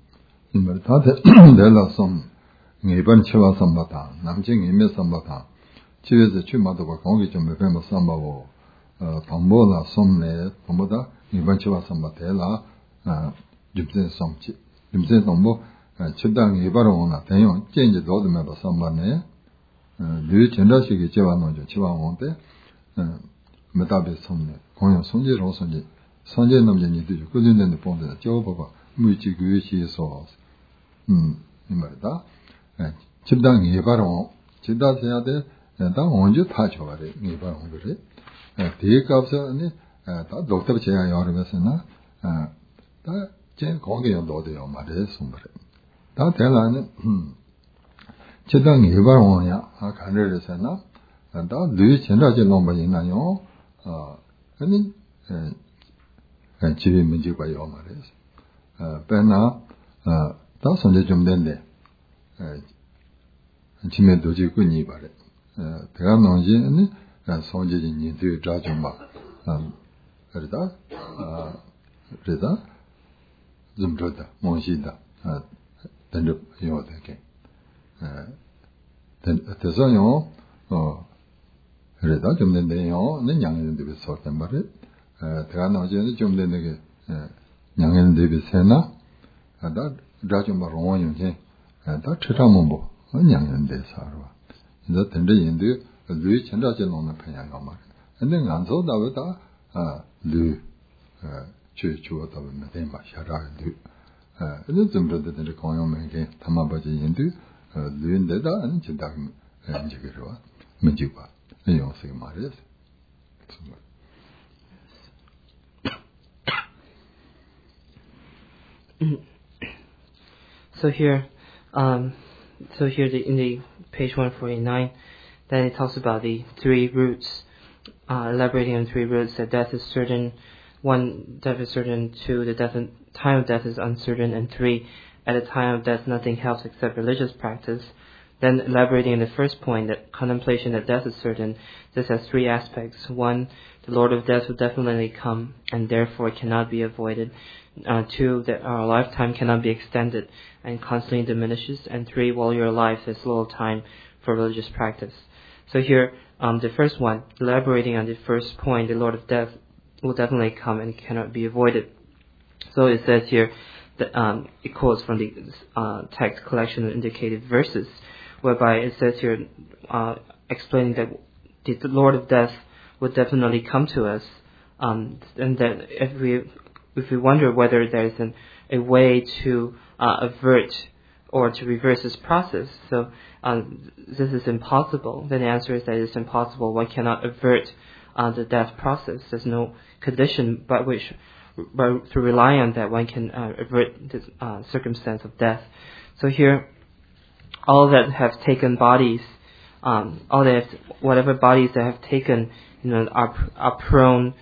Chidang Ibarona, Tayon, change the old member Sambane, Lu Chendashiki Chivano, Chivamonte, Metabe Somne, Koyon Sonji Rosonji, Sanjay Namjani, couldn't in the pond, Joba, Muchi Guichi sauce. Imada Chidang Ibaron, Chida Sayade, and down on you touch over it, Ibaron, take up that Doctor Chia Yorvesena, that Jen Kongi Dodi on my day, somebody. That tell Chidang Ibaronia, I can't really say now, and that Louis Chendaji Lomba in Nayo, and Chivi Miji by Yomaris. Bena, that's on the Jumdende, and Chime Doji Kuni Bare. There are no Jenny, and Sonji in the Jajumba. Rida, Zumbrota, Monshida. Then you again. Then at the Zion, Reda, Jum de Yon, then young in the sort of it. Terano Jum de Young in the Sena, and that Jajum Baron, 다 최자문보 언양연대 사로 이제 된데인데 류 전자제 놓는 편이야 말 근데 안서 나보다 류 주어다 보면 대마 샤라 류 이제 좀 되는데 공용면에 담아버지 인데 류인데다 아니 진짜 이제 그러와 문제가 이용세 말이야 So here, in the page 149, then it talks about the three roots, elaborating on three roots, that death is certain, 1, death is certain, 2, the time of death is uncertain, and 3, at the time of death nothing helps except religious practice. Then elaborating on the first point, that contemplation that death is certain, this has three aspects. 1, the Lord of Death will definitely come, and therefore cannot be avoided. 2, that our lifetime cannot be extended and constantly diminishes. And 3, while you're alive, there's little time for religious practice. So here, the first one, elaborating on the first point, the Lord of Death will definitely come and cannot be avoided. So it says here, that it quotes from the text collection of indicated verses, whereby it says here, explaining that the Lord of Death would definitely come to us, and that if we wonder whether there is a way to avert or to reverse this process, so this is impossible, then the answer is that it's impossible. One cannot avert the death process. There's no condition by which, to rely on that, one can avert this circumstance of death. So here, all that have taken bodies, whatever bodies that have taken, are prone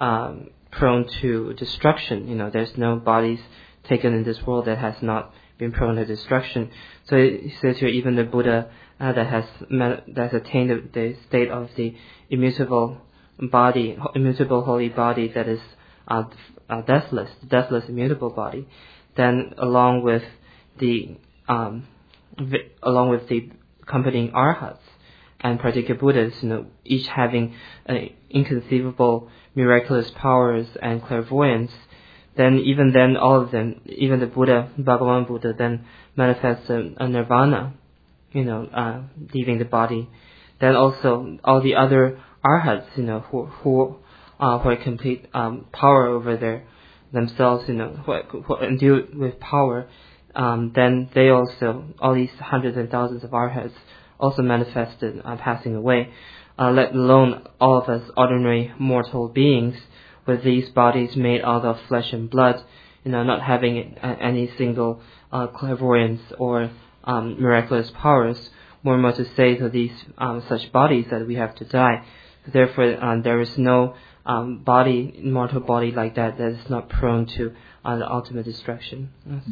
to destruction. There's no bodies taken in this world that has not been prone to destruction. So it says here, even the Buddha that has attained the state of the immutable holy body, that is deathless, immutable body. Then along with the accompanying arhats and particular Buddhas, each having inconceivable miraculous powers and clairvoyance, then all of them, even the Buddha, Bhagavan Buddha, then manifests a nirvana, leaving the body. Then also all the other arhats, who have complete power over themselves, who are endued with power, then they also, all these hundreds and thousands of arhats, also manifested passing away. Let alone all of us ordinary mortal beings with these bodies made out of flesh and blood, not having any single clairvoyance or miraculous powers, more to say to these such bodies that we have to die. Therefore, there is no mortal body like that is not prone to the ultimate destruction.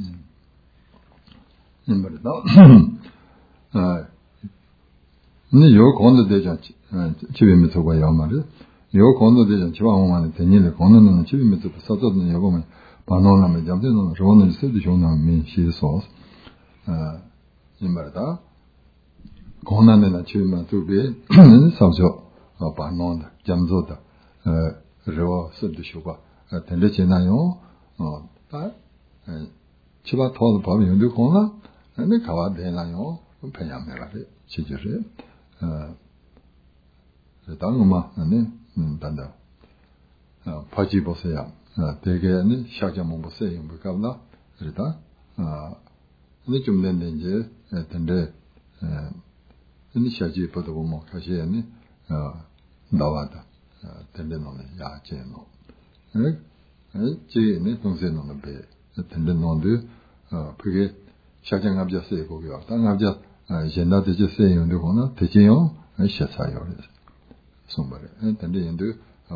근데 요 건도 대장 집에면서 봐야 말이야. 요 건도 대장 지방원만에 되니는 건는 집에면서 써졌는 요 보면 반원하면 잠들는 저거는 쓰도 좋나면 시소. 이 말이다. 건난에나 집에만 두배 사죠. 반원 잠조다. 저 쓰도 좋고. 근데 지나요. 집에 더 밤에 연도 건나. 근데 가와 되나요? 배양내라. 지지를 당마 아니 단다 파지 보세요. 되게는 샤자몽 보세요. 뭐가나 그러다 근데 좀 된데 이제 근데 근데 샤지 보도 뭐 사실은 나와다 된데 너는 야제노 제네 동생은 배 된데 너도 그게 샤장압자스에 거기요. 땅압자 옛날에 제 세용도 거나 대제요 샤사요. somebody and the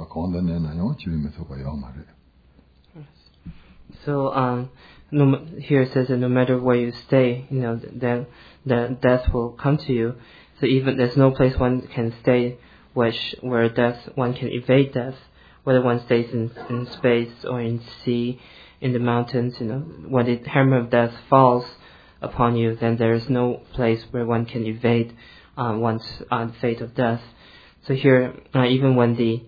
So here it says that no matter where you stay, then the death will come to you. So even there's no place one can stay where one can evade death, whether one stays in space or in sea, in the mountains. When the hammer of death falls upon you, then there is no place where one can evade one's fate of death. So here, even when this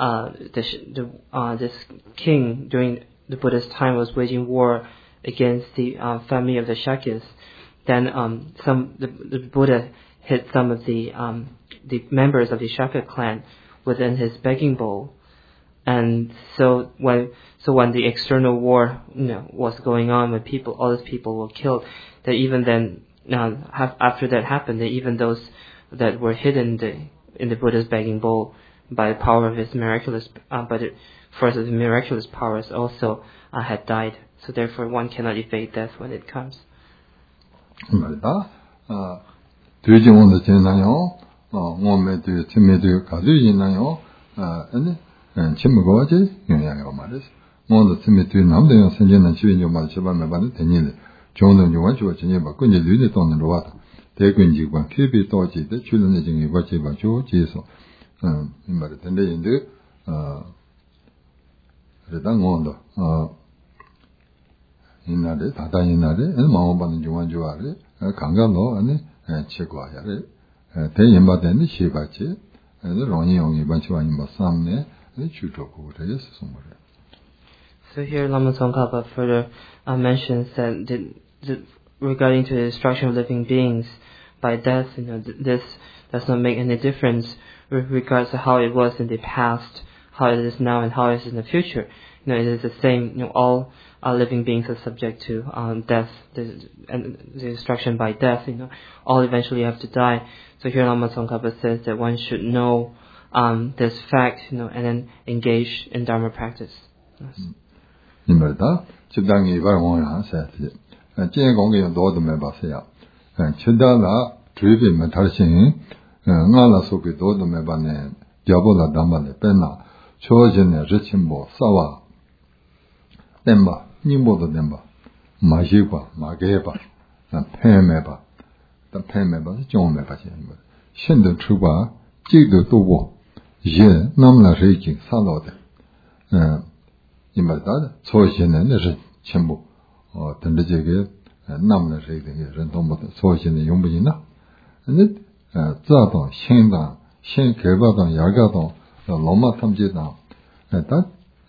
king during the Buddha's time was waging war against the family of the Shakyas, then the Buddha hit some of the members of the Shaka clan within his begging bowl. And so when the external war was going on, when all these people were killed, that even then after that happened, that even those that were hidden in the Buddha's begging bowl by the power of his miraculous powers also had died. So therefore one cannot evade death when it comes. 말이다. 되지 오늘 지나요. 몸에도 침에도 가지고 있나요. 아니 침먹어지 영향이고 말이지. 오늘 침에도 남대요. 선전한 지변 좀 말해 봐면 되니네. 좋은 좀 와줘 진짜 막 근데 눈에 떠는 로와다. 대근지관 큐비 또지데 출연의 중에 같이 봐줘 지에서 이 말이 된대인데 그래당 온도 이날에 다다 이날에 마음 받는 중간 좋아래 강간도 아니 최고야래 대연바되는 시바지 롱이용이 반치와인 뭐 삼네 주도고 그래서 somewhere. So here Lama Tsongkhapa further mentions that regarding to the destruction of living beings by death, this does not make any difference with regards to how it was in the past, how it is now, and how it is in the future. It is the same. All living beings are subject to death, and the destruction by death. All eventually have to die. So here Lama Tsongkhapa says that one should know this fact, and then engage in Dharma practice. Yes. 이말다 집당이 이발원을 하세요. 진행 공개는 도도 매봐세요. 치다라 주입이면 다르신 나라 속에 도도 매봐네. 여보다 담반에 빼나 초전에日침보 싸와 땜바 님보도 땜바 마시과 마게바 폐매바 폐매바 좀 매봐지 신도 추바 지도 도보 예 남나 세진 살로데 이말다 초전에日침보 던데제게 남나 세진人都没 초전에 용부지나 근데 자도 신당 신 개발당 야가당 로마 탐지당 다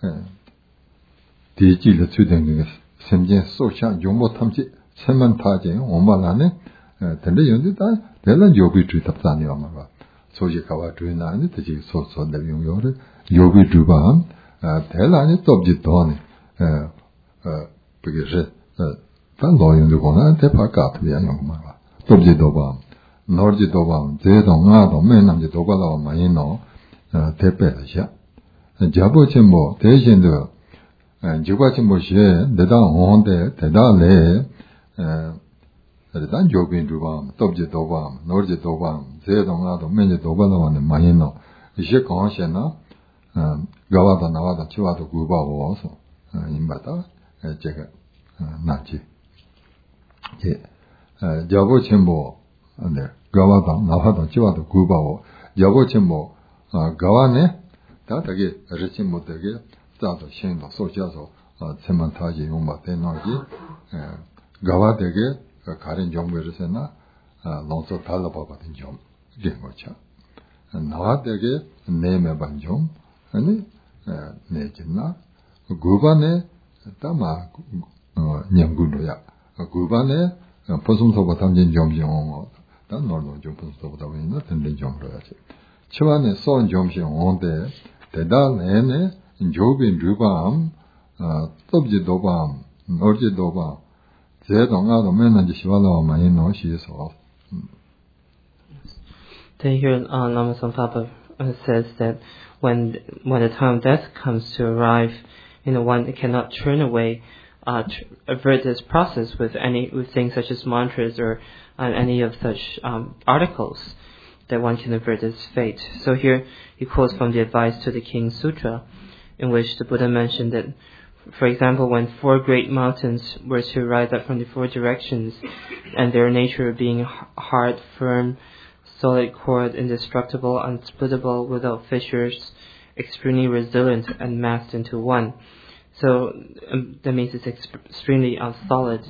디지를 추된 게 선진 소ሻ 용모 탐지 천만 타제 원발하네 근데 연대다 내가 요비 주답다니요 말아 소지가와 주나니 되지 소소들 용요를 요비 주반 대란이 접지 도네 그게 단 노용도 거나 대파까트야 용 말아 접지 도반 노르지 도반 제동아도 매남지 도가도 많이 넣어 대패하셔. 자보침보 대신도 지과침보시에 내다 온데 대다래 대단 조빈 주밤 dob지 도밤 노르지 도밤 제동아도 매지 도가도 많이 넣어. 이제 강하셔나 가와도 나와도 치와도 구바고서 임바다 제가 나지. 예. 자보침보 네. 가와도 나와도 치와도 구바고 자보침보 가와네 다다게日침 못 되게 자도 신도 소자서 천만 타지 용마 되나기 가와 되게 가린 정보에서나 농소 달라봐거든 좀 이게 뭐죠 나와 되게 내매 반좀 아니 내진나 구반에 담아 년구로야 구반에 보송소바 탐진 점정 단 노노 좀 보송소바 있는 던진 점로야지 치완의 소원 점심 온데 대단해네 조빈 주밤 섭지 도밤 노지 도밤 제동아도 맨날 시와도 많이 넣으시서. Here Lama Tsongkhapa says that when the time of death comes to arrive, one cannot turn away, avert this process with things such as mantras or any of such articles. That one can avert this fate. So here he quotes from the Advice to the King Sutra, in which the Buddha mentioned that, for example, when 4 great mountains were to rise up from the 4 directions, and their nature being hard, firm, solid cord, indestructible, unsplittable, without fissures, extremely resilient, and massed into one. So that means it's extremely solid,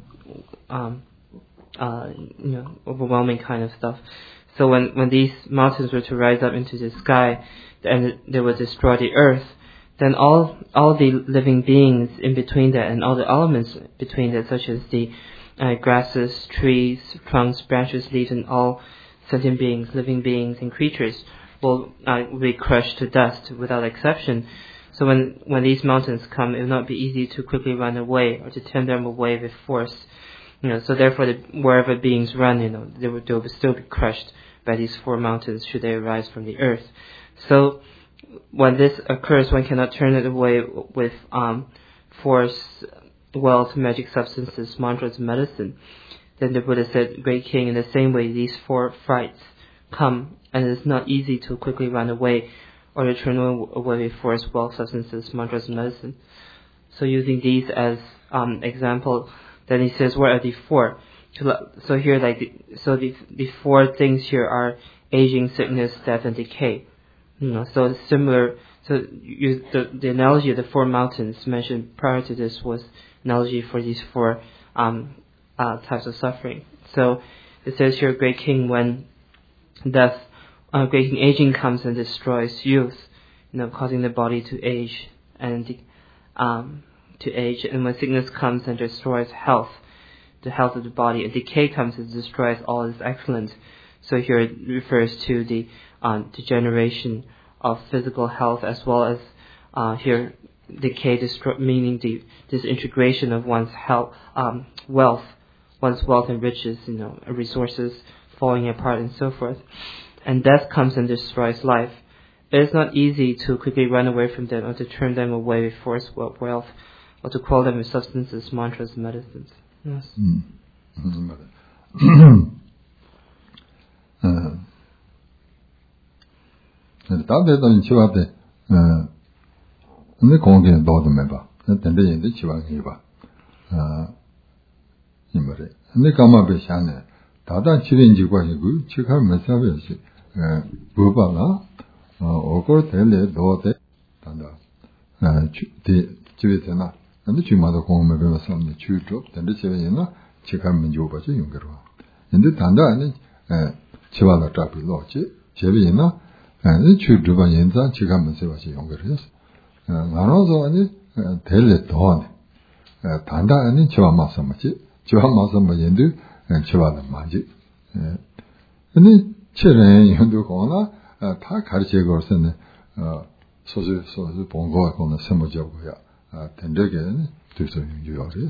overwhelming kind of stuff. So when these mountains were to rise up into the sky and they would destroy the earth, then all the living beings in between that and all the elements between that, such as the grasses, trees, trunks, branches, leaves, and all sentient beings, living beings, and creatures will be crushed to dust without exception. So when these mountains come, it will not be easy to quickly run away or to turn them away with force. So therefore, wherever beings run, they will still be crushed by these four mountains should they arise from the earth. So when this occurs, one cannot turn it away with force, wealth, magic substances, mantras, and medicine. Then the Buddha said, Great King, in the same way, these four frights come, and it is not easy to quickly run away or to turn away with force, wealth, substances, mantras, and medicine. So using these as example, then he says, what are the four? So here, the four things here are aging, sickness, death, and decay. So similar. So the analogy of the four mountains mentioned prior to this was analogy for these four types of suffering. So it says here, Great King, when death, Great King aging comes and destroys youth, causing the body to age and and when sickness comes and destroys health, the health of the body, and decay comes and destroys all its excellence. So here it refers to the degeneration of physical health, as well as here decay, meaning the disintegration of one's health, wealth and riches, resources falling apart and so forth. And death comes and destroys life. It is not easy to quickly run away from them or to turn them away with force, wealth, or to call them with substances, mantras, and medicines. Yes. 다들 치와데 근데 공개 도도 매봐. 근데 인데 치와기 봐. 이 말에. 근데 가마베 샤네. 다다 치린지 과이고 치카 메사베시. 부바나 오고 텔레 도데 단다. 집에서나 근데 지금마다 공매 배웠었는데 주로 근데 집에나 치카 민조바지 용거로. 근데 단다 아니 치와라 잡이로지. 집에나 아니 주주바 연자 치카 메사바지 용거로. 나눠서 아니 텔레 도네. 단다 아니 치와 마서마지. 치와 마서마인데 치와는 마지. 근데 체는 연도 거나 다 가르쳐 거서는 소소 본거 거는 세모적이야. 된대게 뜻을 유효해.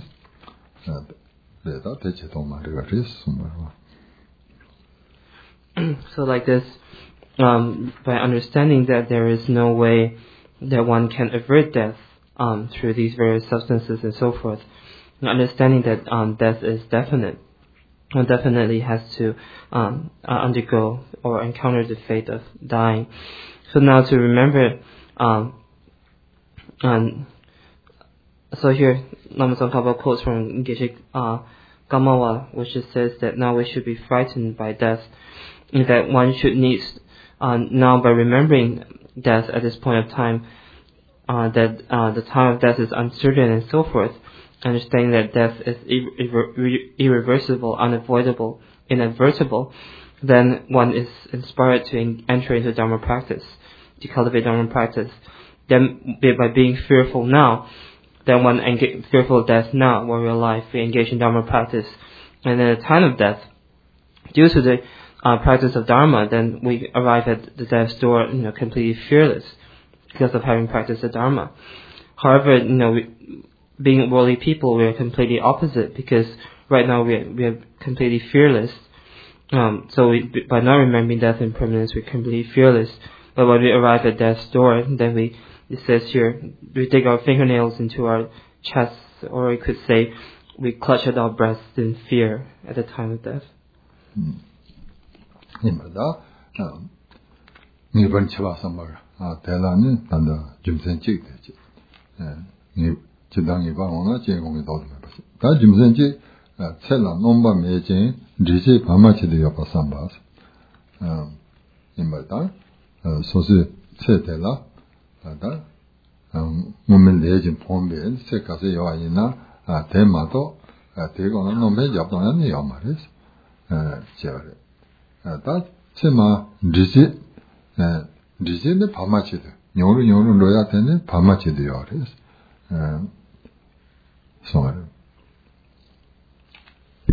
내가 대체도 말이가 됐어. So like this, by understanding that there is no way that one can avert death through these various substances and so forth, understanding that death is definite, one definitely has to undergo or encounter the fate of dying. So now to remember, so here Lama Tsongkhapa quotes from Geshe Gamawa, which just says that now we should be frightened by death, and that one should need now by remembering death at this point of time, that the time of death is uncertain and so forth, understanding that death is irreversible, unavoidable, inevitable, then one is inspired to enter into Dharma practice, to cultivate Dharma practice. Then by being fearful now, then one fearful of death now while we're alive, we engage in Dharma practice. And at the time of death, due to the practice of Dharma, then we arrive at the death's door, completely fearless because of having practiced the Dharma. However, being worldly people, we are completely opposite because right now we are completely fearless. So by not remembering death and impermanence, we're completely fearless. But when we arrive at death's door, then it says here, we dig our fingernails into our chests, or we could say, we clutch at our breasts in fear at the time of death. 이번 치와선물 대단히 단다 중생직 되지. 지당이 방어나 제공이 도움을 받지. 다 중생직 첼라 nomba 매진 리제 바마치도 옆어서 임말다 소스 체텔라 다 몸을 내진 폼변 세카세 요아이나 대마도 대거는 nom에 잡다는 요 말이스. 제가 다 체마 리제 리제는 바마치도 요는 로야 되는 바마치도요 그래서 So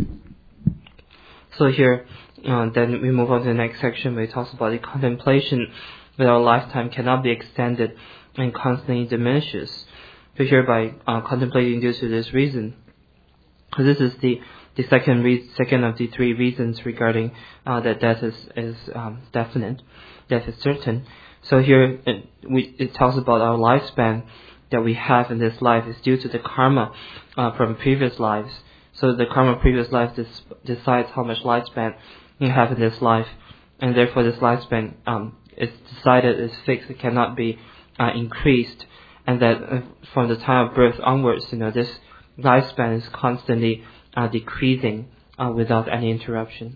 So here, then we move on to the next section where it talks about the contemplation that our lifetime cannot be extended and constantly diminishes. So here by contemplating due to this reason. So this is the second of the three reasons regarding that death is definite, death is certain. So here it talks about our lifespan that we have in this life is due to the karma from previous lives. So the karma of previous lives decides how much lifespan you have in this life, and therefore this lifespan is decided, is fixed, it cannot be increased, and that from the time of birth onwards, this lifespan is constantly decreasing without any interruption.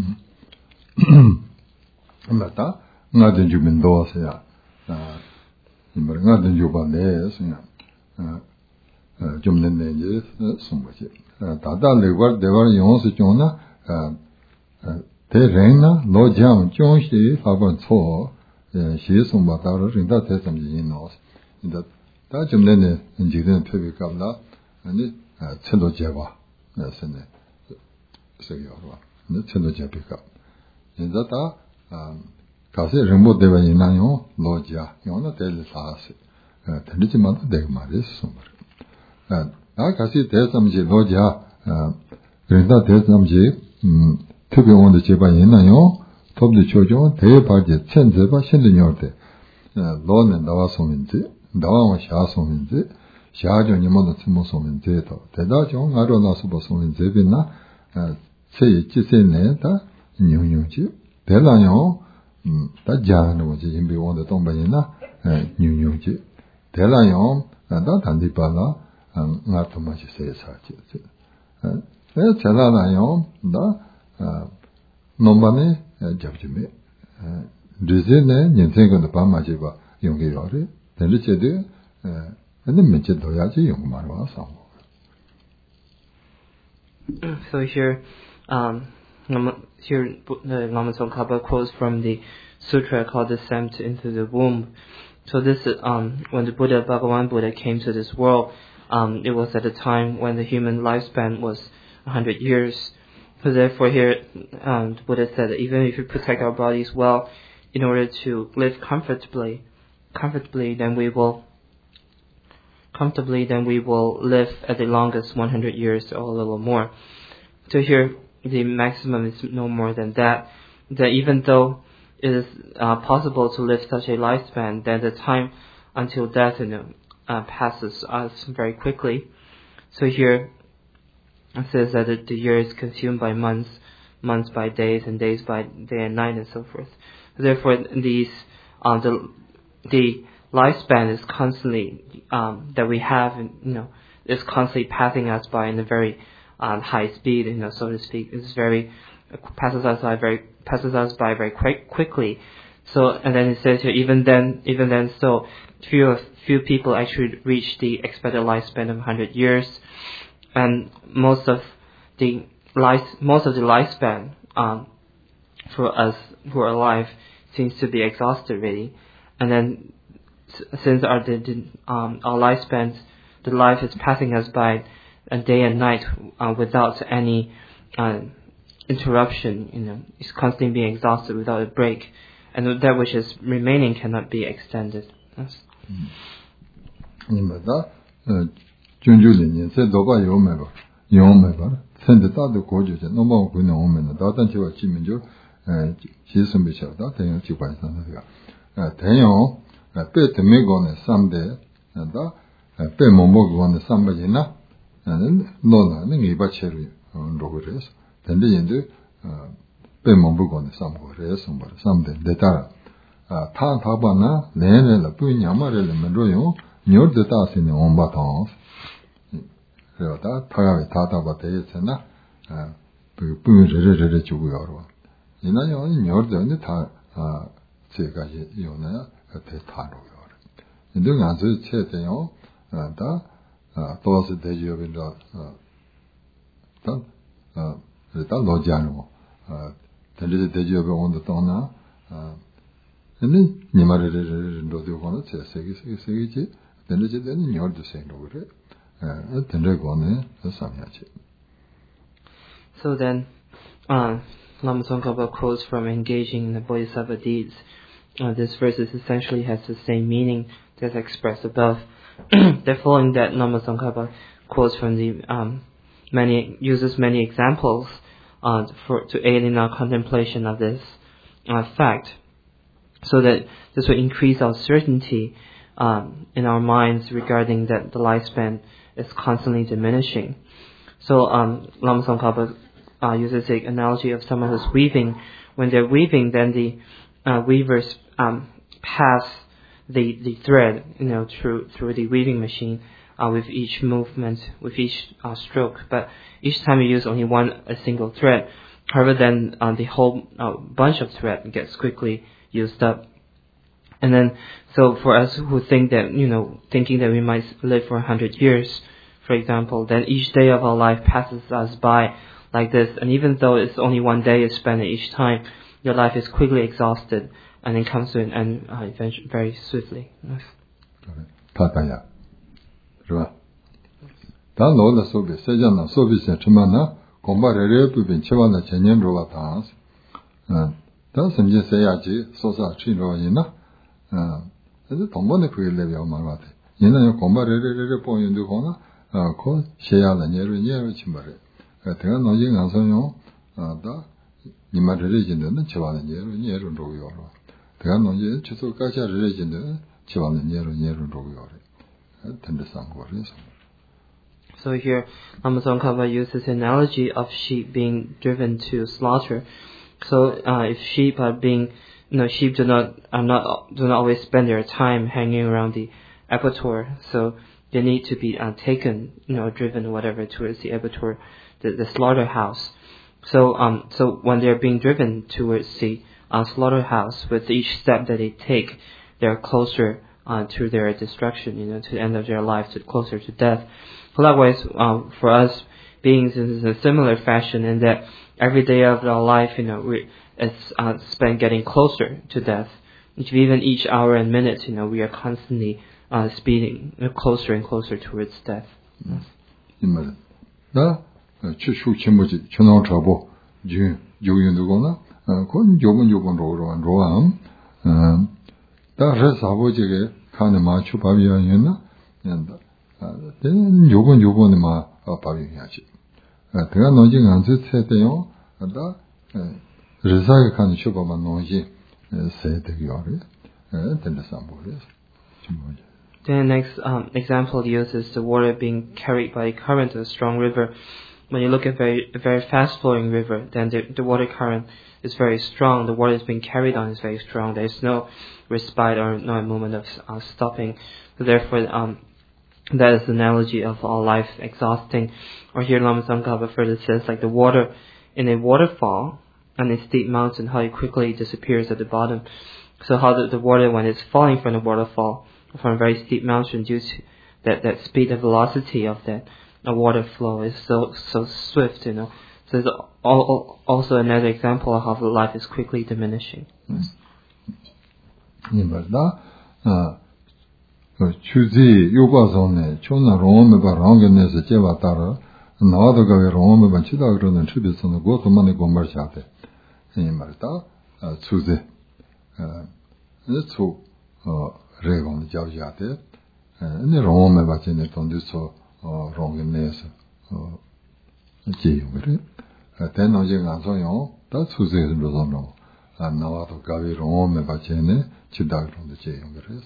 가세 rembo deva yinayo loja yona tele saase tendiji mata deg mare sumar da kasi desamji loja rinda desamji tebe onde jeba yinayo tobde chojo de baje chenze ba shinde nyorde lone dawa sominji dawa wa sha sominji sha jo nyimono tsimo sominji to teda jo ngaro na suba sominji bina sei chisene da nyonyonji delayo 다 자는 거지 인비 원도 동반이나 뉴뉴지 대라요 다 단디발라 나도 마치 세사지 에 잘하나요 다 nomane 잡지메 리제네 년생도 밤마지 봐 용기로래 될지도 근데 몇째 더야지 용만 와서 So here here the Lama Tsongkhapa quotes from the sutra called Descent into the Womb. So this when the Bhagavan Buddha came to this world, it was at a time when the human lifespan was 100 years. So therefore here the Buddha said that even if we protect our bodies well in order to live comfortably then we will live at the longest 100 years or a little more. So here the maximum is no more than that even though it is possible to live such a lifespan, then the time until death passes us very quickly. So here it says that the year is consumed by months by days, and days by day and night, and so forth. Therefore, these the lifespan is constantly that we have, is constantly passing us by in a very high speed, so to speak. It's passes us by very quickly. So, and then it says here, even then, so few people actually reach the expected lifespan of 100 years, and most of the lifespan for us who are alive seems to be exhausted really. And then since our lifespans, the life is passing us by a day and night without any interruption, it's constantly being exhausted without a break, and that which is remaining cannot be extended. Yes. So then, Lama Tsongkhapa quotes from engaging in the bodhisattva deeds. This verse essentially has the same meaning as expressed above. The following that Lama Tsongkhapa quotes from the uses many examples to aid in our contemplation of this fact, so that this will increase our certainty in our minds regarding that the lifespan is constantly diminishing. So Lama Tsongkhapa uses the analogy of someone who's weaving. When they're weaving, then the weavers pass the thread, through the weaving machine with each movement, with each stroke. But each time you use only a single thread. However, then the whole bunch of thread gets quickly used up. And then, so for us who think that, thinking that we might live for 100 years, for example, then each day of our life passes us by like this. And even though it's only one day you spend each time, your life is quickly exhausted and it comes to an end eventually, very swiftly. Yes. Tataya. Right. Dan lo la sobe, sejana sobe se chimana, kombare repu bin chivana chenyen roba taas. Dan semje seyaji, sosa chino yina. Ese tombone kuye lebiao marwate. Yina yo kombare re po yundu kona, ko sheyala nyeru chimbare. Tenga noji nganso yo, da, nima re jindu na chivana nyeru rogo yoro. Tenga noji chiso kacha re jindu, chivana nyeru rogo yoro. So here, Lama Tsongkhapa uses the analogy of sheep being driven to slaughter. So if sheep are being, sheep do not always spend their time hanging around the abattoir. So they need to be taken, driven whatever towards the abattoir, the slaughterhouse. So when they're being driven towards the slaughterhouse, with each step that they take, they're closer to their destruction, to the end of their life, closer to death. Likewise, for us beings, it is a similar fashion in that every day of our life, it's spent getting closer to death. Even each hour and minute, we are constantly speeding closer and closer towards death. Kane ma chu pabiya yena, then yogon ma pabiya yachi. Tenga noji nganzi tsete yon, da rizage kane chu paba noji sete yori, tende sambori. The next example uses the water being carried by a current of a strong river. When you look at a very fast flowing river, then the water current is very strong. The water is being carried on is very strong. There is no respite or no moment of stopping. So therefore, that is the analogy of all life exhausting. Or here Lama Tsongkhapa further says, like the water in a waterfall and a steep mountain, how it quickly disappears at the bottom. So how the water, when it's falling from the waterfall, from a very steep mountain, due to that speed and velocity of that water flow is so swift, So it's also another example of how the life is quickly diminishing. Chuzi yubazone chona rome ba rangenese jeva tara nado gawe rome ba chida gronen chibisone goto mane gombar chate. Marta chuzi chu regon javjate ne rome ba chene tonduso rangenese jeyumre. Teno je ganso yo ta chuzi rozono nado gawe rome ba chene chida gronen jeyumre.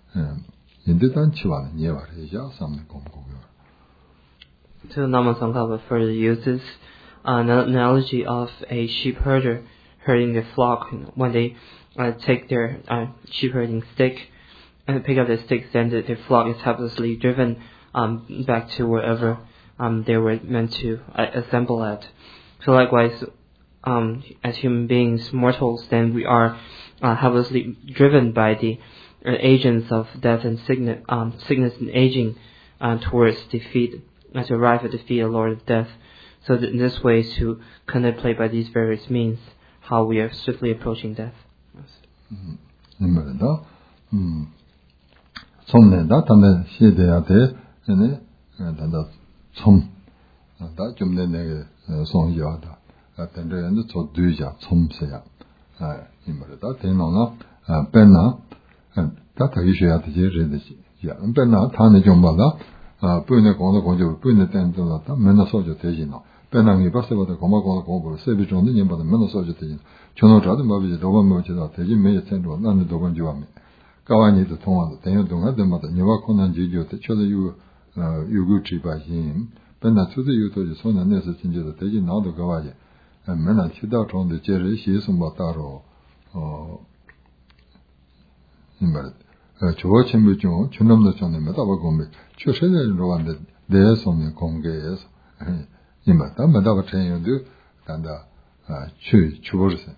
So Lama Tsongkhapa further uses an analogy of a sheep herder herding their flock. When they take their sheep herding stick and pick up their sticks, then their flock is helplessly driven back to wherever they were meant to assemble at. So likewise, as human beings, mortals, then we are helplessly driven by the agents of death and sickness and aging towards defeat, to arrive at the feet of the Lord of Death. So that in this way, to contemplate by these various means how we are swiftly approaching death. tenre so duja somseya imare da tenona penna da tagisha de rede ya penna tane jombala puene kono konjo puene tenzo da mena sojo tejino penna ngi baseboda koma kono kobo sebi jonde nyemba mena sojo tejino chono rado mabi doba moje da teji me tenro nan doban jiwame kawani de tonwa tenyo donga de mata nyewa konan jijo te chodo yu yugu chiba yin penna tsude yuto ji sona nese chinje da teji nado kawaje mena chida chonde jere shi sumba taro imbar chowa chimbe chung chunamda chonde metaba gombe choshele roande de somne konge es imbar ta metaba chenyo du tanda chuborse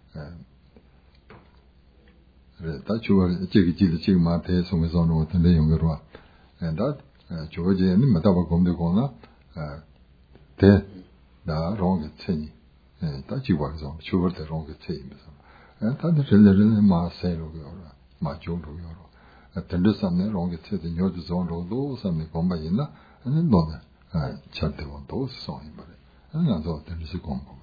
다 주어 저기 지금 마트에 송에서 놓은 내용으로 다 주어제는 맞다고 검도거나 대다 롱게 체니 다 지워서 주어대 롱게 체이면서 다들 전례는 마세로고요 마종도요 텐데스함네 롱게 체데 녀도 zon도도 삼네 공부이나 아니 너네 차대원도 소이 말에 나도 텐데스 공부가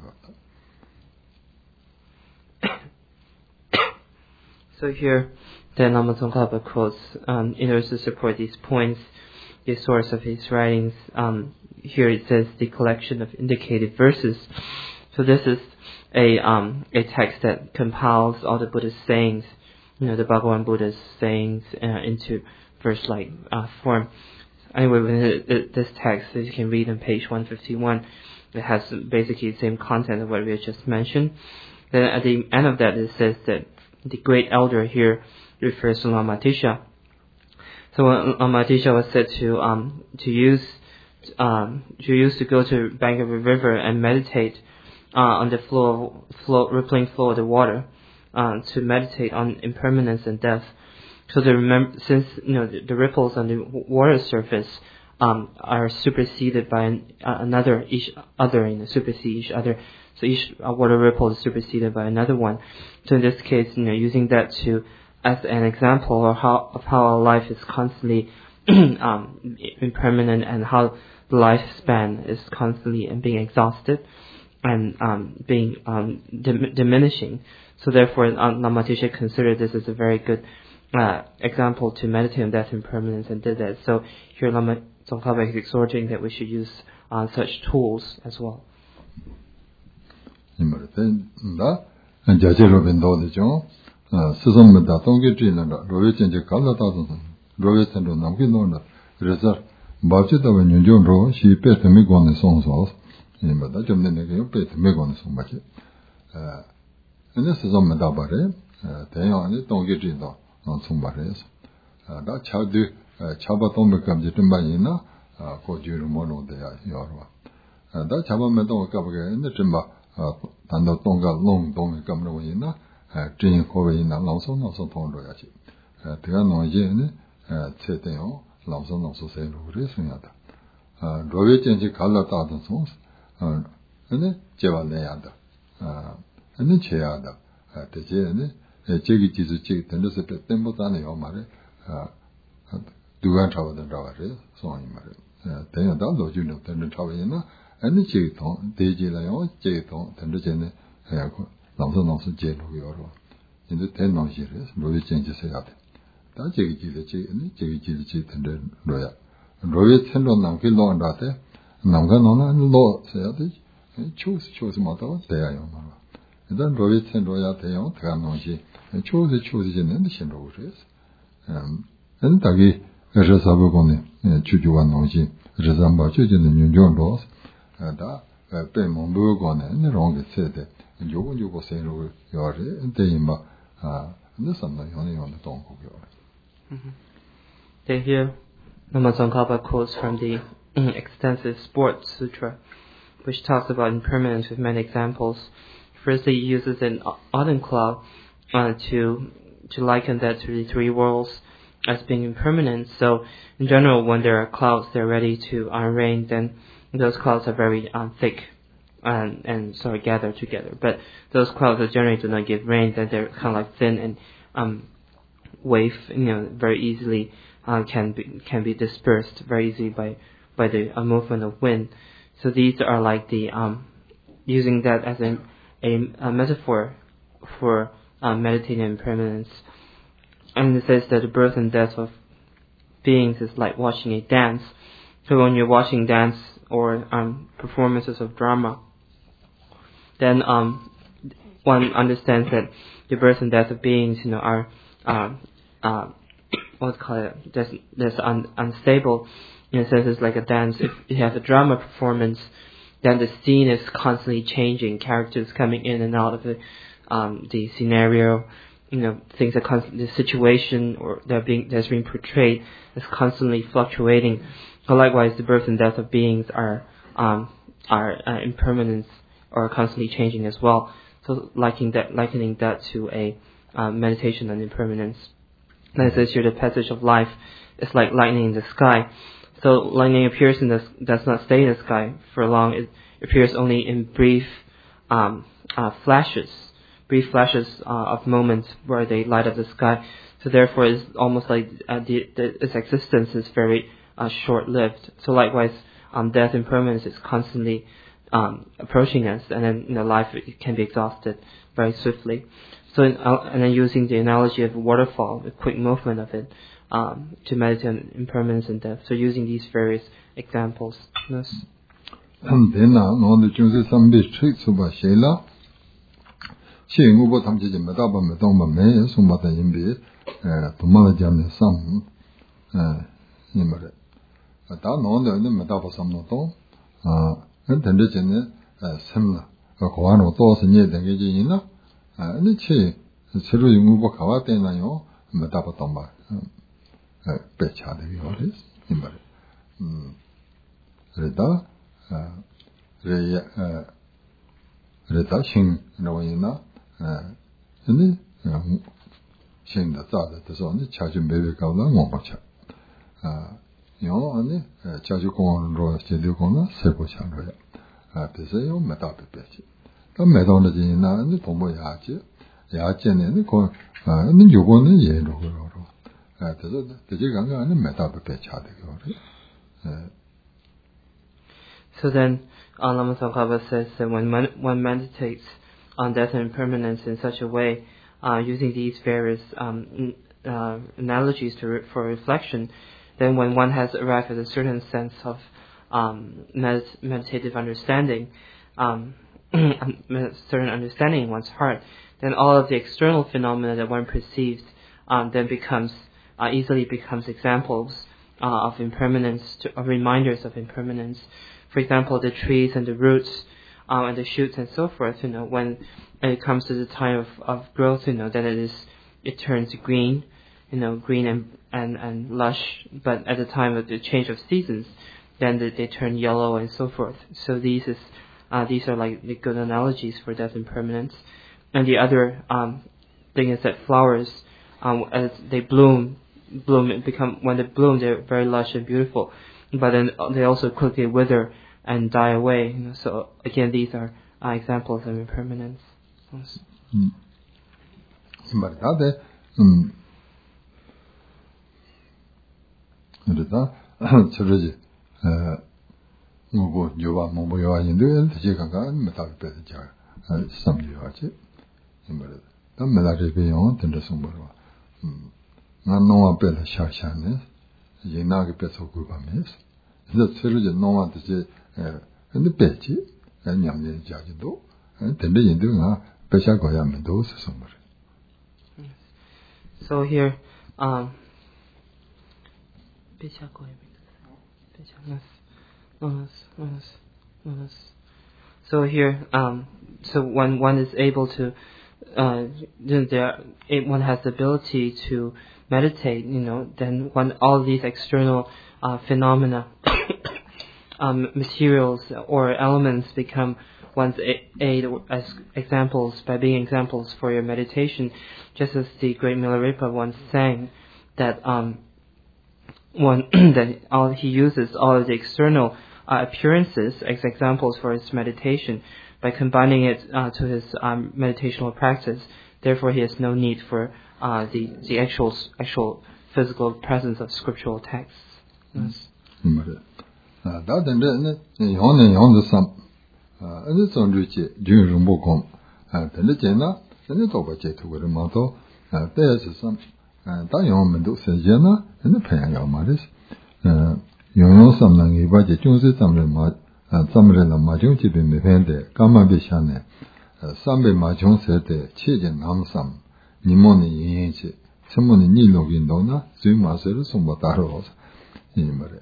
So here, the Lama Tsongkhapa quotes, in order to support these points, the source of his writings. Here it says the collection of indicated verses. So this is a text that compiles all the Buddha's sayings, the Bhagavan Buddha's sayings into verse-like form. Anyway, within this text, as you can read on page 151, it has basically the same content of what we just mentioned. Then at the end of that, it says that the great elder here refers to Lama Tisha. So when Lama Tisha was said to use to go to the bank of a river and meditate on the rippling flow of the water, to meditate on impermanence and death. So since the ripples on the water surface are superseded by each other, supersede each other. So each water ripple is superseded by another one. So in this case, using that as an example of how our life is constantly impermanent, and how the lifespan is constantly being exhausted and being diminishing. So therefore, Lama Tisha considered this as a very good example to meditate on death, impermanence, and did that. So here Lama Tsongkhapa is exhorting that we should use such tools as well. 나 자제로 변도되죠. 스승마다 동계지는 로베전제 갈라다도 로베전도 남기노나 그래서 마치다가 윤종로 시페트 미고는 송소 이마다 좀 내게 페트 미고는 송마치 근데 스승마다 바래 대형의 동계지도 송바래서 나 차드 차바 동백감지 좀 많이나 고주로 모노데야 여러 나 잡으면도 가보게 근데 좀 단도 동가 롱동의 감로이나 진이 고베이나 나오서 통로야지 대가 노이제네 최대요 나오서 세로 그래서야다 로베전지 갈라다던 송 근데 제발내야다 근데 제야다 대제네 제기 지수 제 된데서 템보다네요 말에 누가 잡아든다고 그래 소원이 말에 대야다 로주는 되는 잡아이나 아니 제통 대지라요 제통 된데제네 해야고 나서 제로요로 근데 대노시를 로이 쟁지세야 돼. 다 제기지를 제기지를 된데 로야. 로이 천로 남기 로한다데 남가노는 로 세야 돼. 초스 마다가 돼야요 말. 일단 로이 천로야 돼요. 대노시 초스지는 신로 그래서. 엔다기 그래서 사보고네 주주와 노시 그래서 한번 주주는 윤종로 다 빼몽부고네 내롱게 세대 요거 세로 요래 대임바 Then here, Lama Tsongkhapa quotes from the extensive Sports Sutra, which talks about impermanence with many examples. Firstly, he uses an autumn cloud to liken that to the three worlds as being impermanent. So, in general, when there are clouds, they're ready to rain, then those clouds are very thick. And sort of gather together, but those clouds that generally do not give rain, that they're kind of like thin and wave, very easily can be dispersed very easily by the movement of wind. So these are like the using that as a metaphor for meditating impermanence. And it says that the birth and death of beings is like watching a dance. So when you're watching dance or performances of drama, then one understands that the birth and death of beings, are there's unstable. In a sense, it's like a dance. If you have a drama performance, then the scene is constantly changing, characters coming in and out of the scenario. Things are the situation or that's being portrayed is constantly fluctuating. So likewise, the birth and death of beings are impermanence or constantly changing as well. So likening that to a meditation on impermanence. And it says here, the passage of life is like lightning in the sky. So lightning appears does not stay in the sky for long. It appears only in brief flashes of moments where they light up the sky. So therefore, it's almost like its existence is very short-lived. So likewise, death impermanence is constantly approaching us, and then life can be exhausted very swiftly. So and then using the analogy of a waterfall, the quick movement of it, to meditate on impermanence and death. So using these various examples. Yes. 시행우보 탐지지 메다바 메동바메 숨바다 임비 도마가 잠네 삼 이말에 다 노는데 메다바 삼노도 근데제네 샘나 고안으로 또서 nye 된게지나 아니 새로 용우보 가와 되나요 메다바 동바 배차되기 어디 이말에 그래다 그래다 신노이나 근데 신다 자다 그래서 자주 매일 가면 먹자 요 아니 자주 공원으로 제대로거나 세고샤로야 그래서 요 메타베베지 또 메도는지나 아니 동모야지 야제는 그 아니 요거는 예로 그래서 되게 강한 메타베베 차대요 So then, Lama Tsongkhapa says that when one meditates on death and impermanence in such a way, using these various analogies for reflection, then when one has arrived at a certain sense of meditative understanding, certain understanding in one's heart, then all of the external phenomena that one perceives then easily becomes examples of impermanence, reminders of impermanence. For example, the trees and the roots and the shoots and so forth, when it comes to the time of growth, that it turns green, green and lush. But at the time of the change of seasons, then they turn yellow and so forth. So these are like the good analogies for death impermanence. And the other thing is that flowers, as they bloom, when they bloom, they're very lush and beautiful. But then they also quickly wither and die away. So again, these are examples of impermanence. Yes. So here, so here, so when one is able to, one has the ability to meditate, then all these external phenomena, materials or elements become one's aid as examples, by being examples for your meditation, just as the great Milarepa once sang that that he uses all of the external appearances as examples for his meditation by combining it to his meditational practice. Therefore, he has no need for the actual physical presence of scriptural texts. Yes. ane zonru che jun rumbo kom tanda jena ane toba che tukuri mato daya se sam da yon mendo se jena ane paya yaw maris yon sam na ngi ba je chung se samre la ma chung chi be me pende kama be shane sambe ma chung se de che je nam sam nimo ni yin che semo ni ni lo gin do na zui ma se ru somba taro yin mare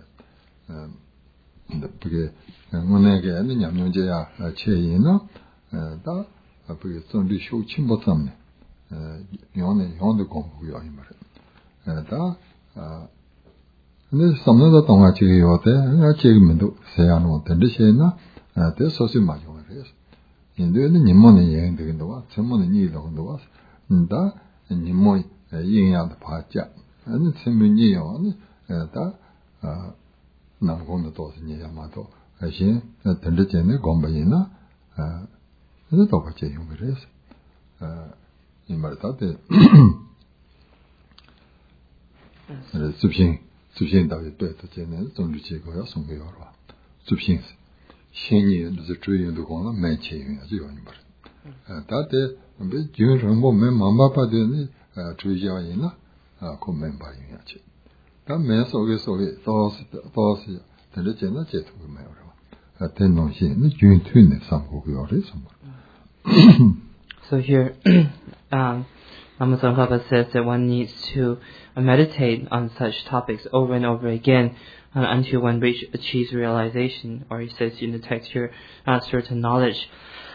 그게 문에게 아니 냠뇽제야 체이나 다 그게 손리 쇼 침보tam네 요네 공부요 이 말에 다 근데 섬나다 동아치게 요때 나 책임도 세야노 된듯이나 대 소시 마죠 그래서 인도에는 님모네 여행 되긴도 와 전모네 니도 와 다 님모 이행야도 봐자 아니 세면이요 아니 다 남공도 도스니 야마도 아신 던르제네 공부이나 그래서 더 같이 용을 해서 이 말다데 그래서 습신 다비 때도 전에 좀 제거야 송겨요 습신 신이 무슨 주의도 거나 매체요 아주 이 말. 다데 뭐 지금 뭐 맘바파데니 주의자이나 고멘 바이야지. 다 매속에 속에 도스 들으잖아 제토가 매워라. 대노시 준트네 상고고요 그래서. So here Lama Tsongkhapa says that one needs to meditate on such topics over and over again until one achieves realization, or he says in the text here, certain knowledge.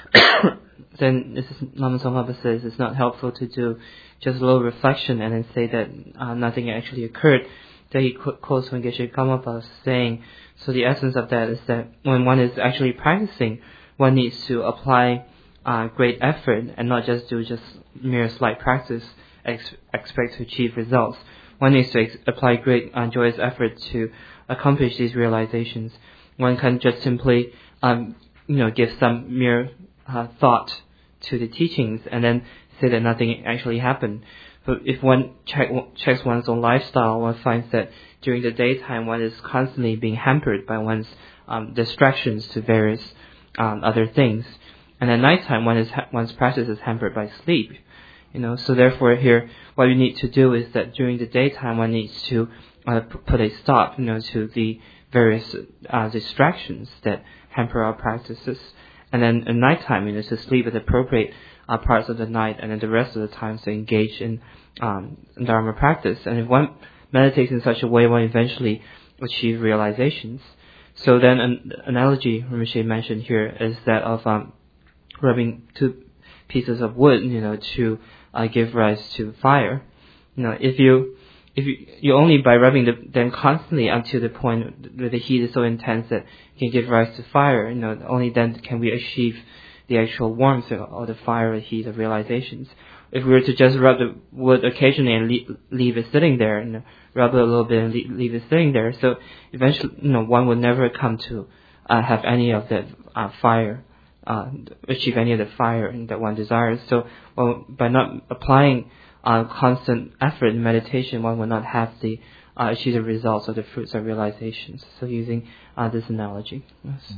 Then Lama Tsongkhapa says it's not helpful to do just a little reflection and then say that nothing actually occurred. Then he quotes when Geshe Karmapa saying, so the essence of that is that when one is actually practicing, one needs to apply great effort and not just do just mere slight practice, expect to achieve results. One needs to apply great joyous effort to accomplish these realizations. One can just simply, give some mere thought to the teachings and then say that nothing actually happened. But if one checks one's own lifestyle, one finds that during the daytime one is constantly being hampered by one's distractions to various other things. And at nighttime, one's practice is hampered by sleep. So therefore here, what you need to do is that during the daytime, one needs to put a stop, to the various distractions that hamper our practices. And then at nighttime, to sleep at appropriate parts of the night, and then the rest of the time to engage in Dharma practice. And if one meditates in such a way, one eventually achieve realizations. So then an analogy Rinpoche mentioned here is that of rubbing two pieces of wood, to give rise to fire. If you only by rubbing them constantly until the point where the heat is so intense that it can give rise to fire, only then can we achieve the actual warmth or the fire or heat of realizations. If we were to just rub the wood occasionally and leave it sitting there, and rub it a little bit and leave it sitting there, so eventually, one would never come to have any of that fire. Achieve any of the fire that one desires. So by not applying constant effort in meditation, one will not have the achieve the results or the fruits of realizations. So using this analogy. Yes.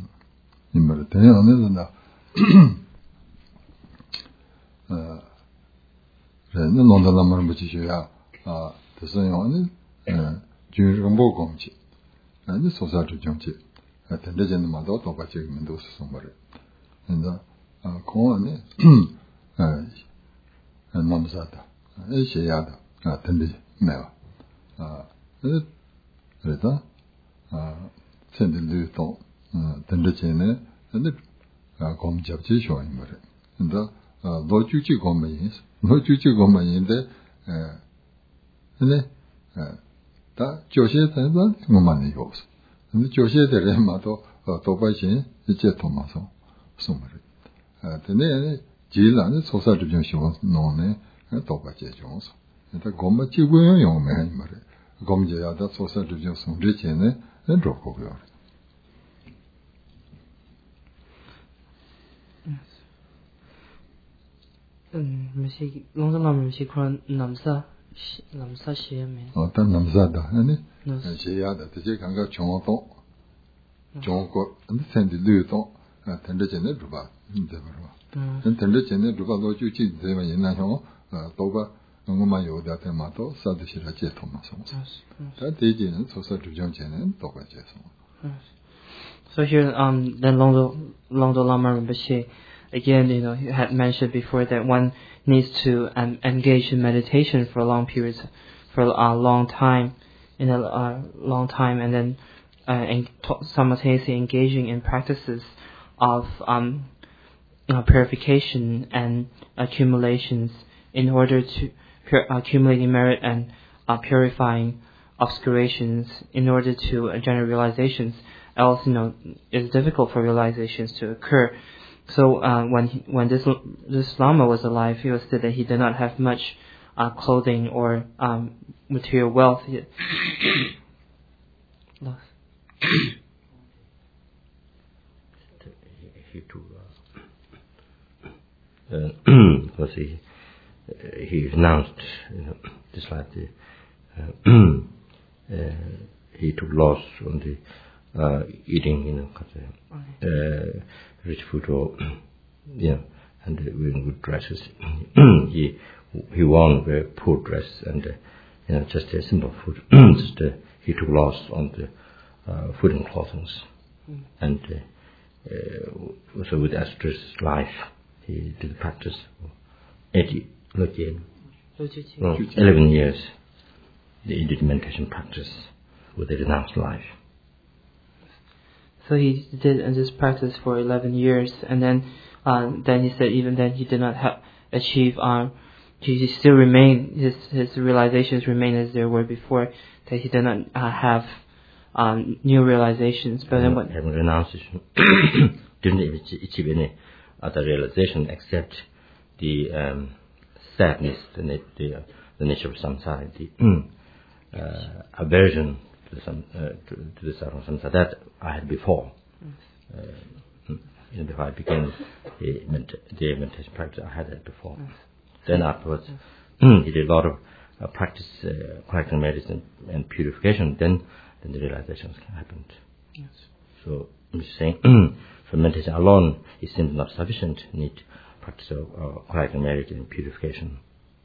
and 공원에 남자다 에시야다 근데 매워 그래서 천들도 근데제네 근데 검잡지 쇼인 거래 근데 노주지 검만인데 근데 다 조시에서는 뭐만 이거 없어 근데 조시에들마도 도바신 이제 도마서 소머리 근데 제일은 소사를 좀 쉬워 놓네 도바제 좀서 근데 검마 지구에 용매한 말에 검제야다 소사를 좀 손리체네 렌도고요 음식 농담하면 음식 그런 남사 시에면 어떤 남자다 아니 제야다 되게 강가 정도 정고 근데 센디도 tende chene rupa debarwa tende chene rupa lo ju chi deba yena ho toba ngoma yo da te ma to sa de shira che to ma so ta de ji ne so sa du jong chene to ba che so. So here then Longdo Lama Rinpoche again, he had mentioned before that one needs to engage in meditation for long periods, for a long time, and then simultaneously engaging in practices of purification and accumulations in order to accumulating merit and purifying obscurations in order to generate realizations. Else, it's difficult for realizations to occur. So when this Lama was alive, he was said that he did not have much clothing or material wealth. Because he renounced this life. He took loss on the eating, rich food or and wearing good dresses. He wore very poor dress and just a simple food. He took loss on the food and clothing, and so with Astra's life, he did practice 11 years. He did meditation practice with a renounced life. So he did this practice for 11 years, and then he said even then he did not achieve. He still remained, his realizations remain as they were before. That he did not have new realizations. But then having renounced, didn't achieve any other realization except the sadness, the nature of samsara, the aversion to the samsara that I had before. Before I began the meditation practice, I had that before. Then afterwards, he did a lot of practice, correcting medicine and purification. Then the realizations happened. Yes. So I'm just saying, for meditation alone, it seems not sufficient. Need practice of correcting medicine and purification.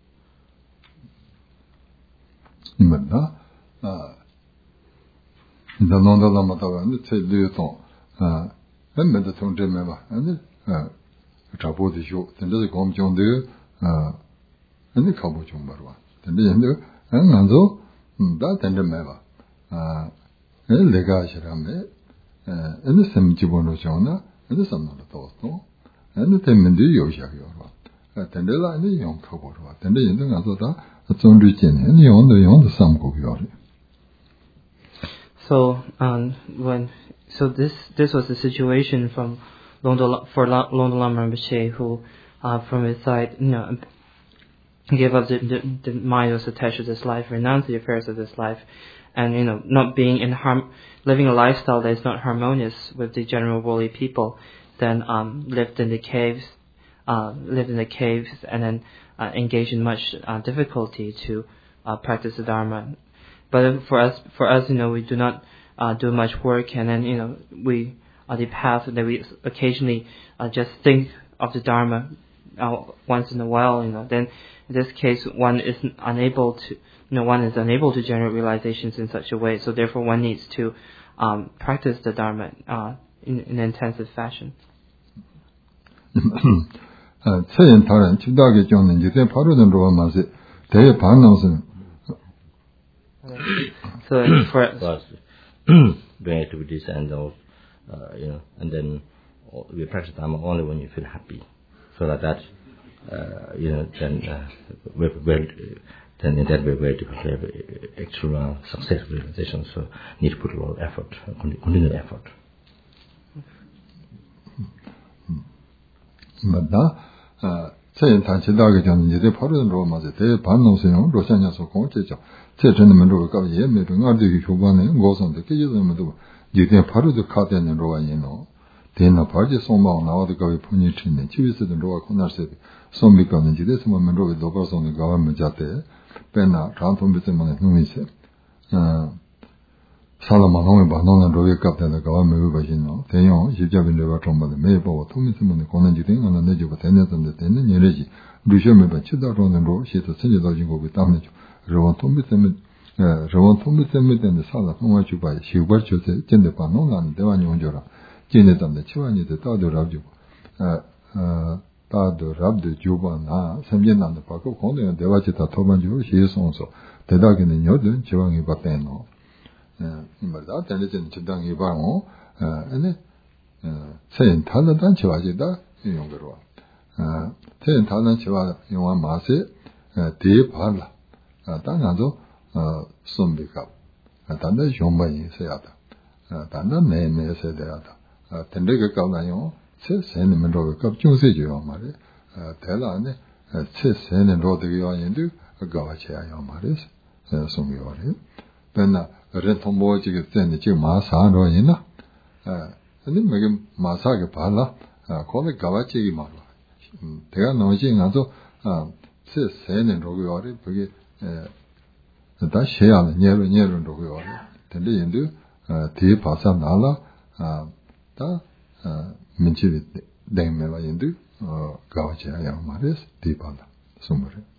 The Longdo Lama Tawa and the Liu Tong, and the Tong Jemema, and the Chapo de Show, and the Gom Jong de, and the Cabo Jumbarwa, and the end, and Nanzo, that and the Meva, and the Gashirame, and the Sam Jibono Jona, and the Sam of the Tosto, and the Temendi Yoshakiora, and the line the young Cabo, and the end of that's on region, and the Sam Kogiori. So this was the situation from Longdo Lama Rinpoche, who from his side gave up the mind was attached to this life, renounced the affairs of this life, and not being living a lifestyle that is not harmonious with the general worldly people. Then lived in the caves, and then engaged in much difficulty to practice the Dharma. But for us, we do not do much work, and then we are the path that we occasionally just think of the Dharma once in a while. Then in this case, one is unable to generate realizations in such a way. So therefore, one needs to practice the Dharma in an intensive fashion. So for doing activities and and then we practice Dharma only when you feel happy, so that then in that way we're able to have actual successful realization. So need to put a lot of effort, continued effort. 살아만하면 반응은 로에 깝다는 거와 매우 버진노 대용 십자빈데와 정말 매보 통미스문에 고난지 된 거는 내지고 되는데 되는 예래지 루시오메 바치다로는 로 시도 선제도 진고고 담네 로원 통미스문 로원 통미스문 되는 살아 통화 주바에 시우버 주세 전대 반응은 대완이 온저라 진내던데 치완이도 따더라고 따더랍도 주바나 삼년난도 바고 고는 대화지다 도반주 시송소 대다기는 여든 지왕이 받대노 말다 전에는 지당이 봐고 아니 세인 달라단 지와지다 이용거로 세인 달라단 지와 용한 맛에 대 발라 당나도 손비가 단다 용바이 세야다 단다 매매 세야다 텐데가 가나요 세 세는 로가 갑중세죠 말이 대라네 세 세는 로드가 아닌데 가와치야요 말이 송이와리 benna rentombo ji ge tsen ji ma sa ro yin na ani me ge ma sa ge ba la ko me ga wa ji gi ma lo de ga no ji nga zo se se ne ro ge yo ri bu ge da she ya ne nye ro ro ge yo ri de le yin du ti pa sa na la da min ji de me la yin du ga wa ji ya ma res ti pa la so mo re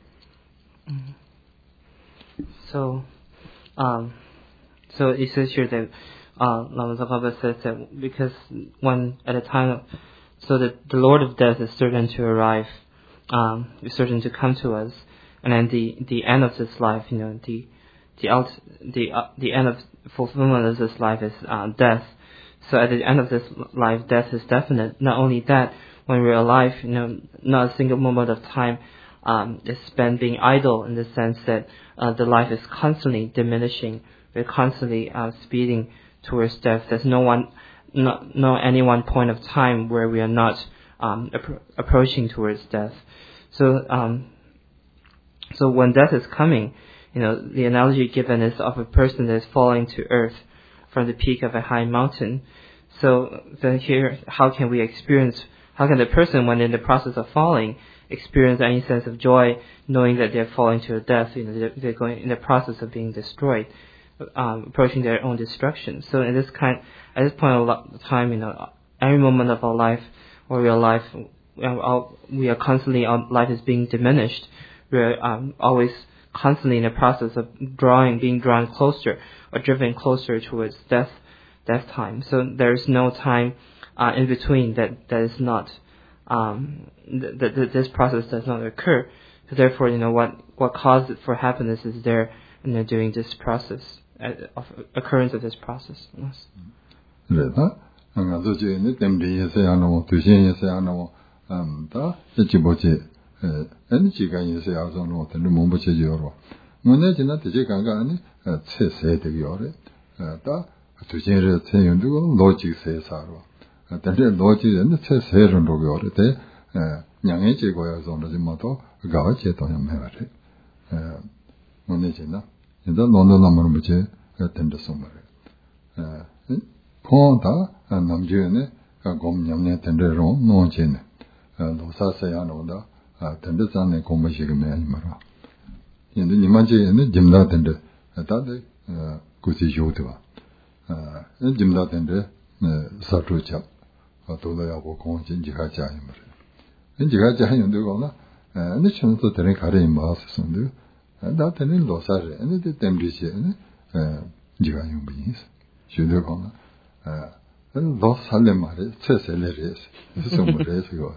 So it says here that Lama Tsongkhapa says that because when at a time, so that the Lord of Death is certain to arrive, is certain to come to us, and then the end of this life, the end of fulfillment of this life is death. So at the end of this life, death is definite. Not only that, when we're alive, not a single moment of time is spent being idle, in the sense that the life is constantly diminishing. We're constantly speeding towards death. There's no any one point of time where we are not approaching towards death. So when death is coming, the analogy given is of a person that is falling to earth from the peak of a high mountain. So then here, how can the person, when in the process of falling, experience any sense of joy, knowing that they're falling to death? They're going in the process of being destroyed, approaching their own destruction. So at this point of time, every moment of our life, or real life, we are constantly, our life is being diminished. We're always constantly in the process of being drawn closer, or driven closer towards death time. So there is no time in between that is not that this process does not occur. So therefore, what caused it for happiness is there, during this process of occurrence of this process. Yes. Ponda namjene gom nyamne tendre ron non chene losa sayano da tendre zane gom shige me mara yende nimanje ne jimda tendre da de kusi jodwa jimda tendre satu cha to la ya bo kon jin ji ga ja yimre ji ga ja yende go na ne chen to tendre kare ma sundu da tendre losa re ne de temri che ne ji ga yum bi jude go na dos sale mare ceseleres eso mores go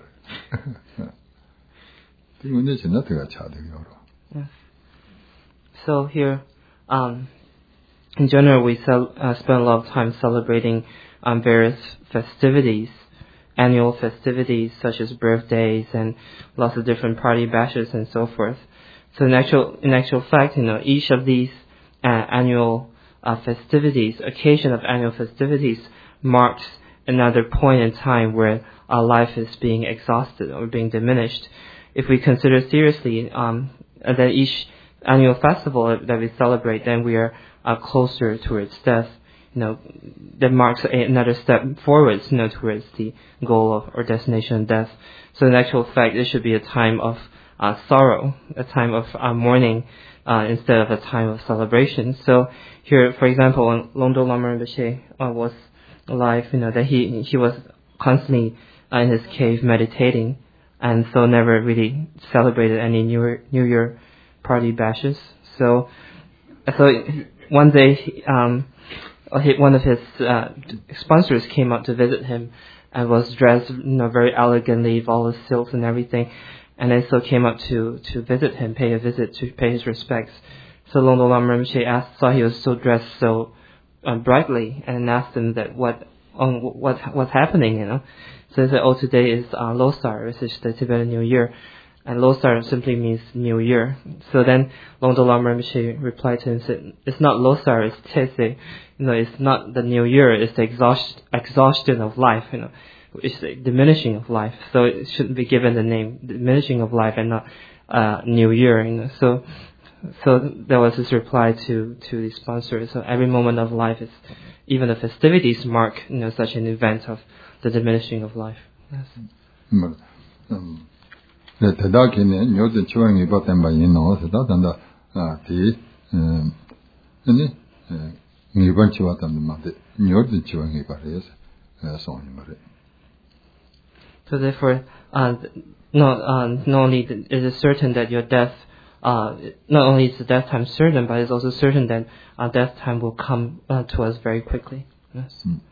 tiene chena te gacha de oro. So here in general we spend a lot of time celebrating various festivities, annual festivities such as birthdays and lots of different party bashes and so forth. So in actual fact, each of these annual occasion of annual festivities marks another point in time where our life is being exhausted or being diminished. If we consider seriously that each annual festival that we celebrate, then we are closer towards death. That marks another step forwards, towards the goal or destination of death. So in actual fact, it should be a time of sorrow, a time of mourning, instead of a time of celebration. So here, for example, when Longdo Lama Rinpoche was alive, that he was constantly in his cave meditating, and so never really celebrated any New Year party bashes. So one day, one of his sponsors came out to visit him and was dressed, very elegantly, with all the silks and everything, and then so came up to visit him, pay his respects. So Longdo Lama Rinpoche saw he was so dressed so brightly, and asked him that what's happening, So he said, today is Losar, which is the Tibetan New Year. And Losar simply means New Year. So then Longdo Lama Rinpoche replied to him and said, it's not Losar, it's Tese. It's not the New Year, it's the exhaustion of life, It's the diminishing of life. So it shouldn't be given the name diminishing of life and not New Year, So that was his reply to the sponsor. So every moment of life is, even the festivities mark, such an event of the diminishing of life. Yes. So therefore, not only is it certain that your death, not only is the death time certain, but it's also certain that our death time will come to us very quickly. Yes.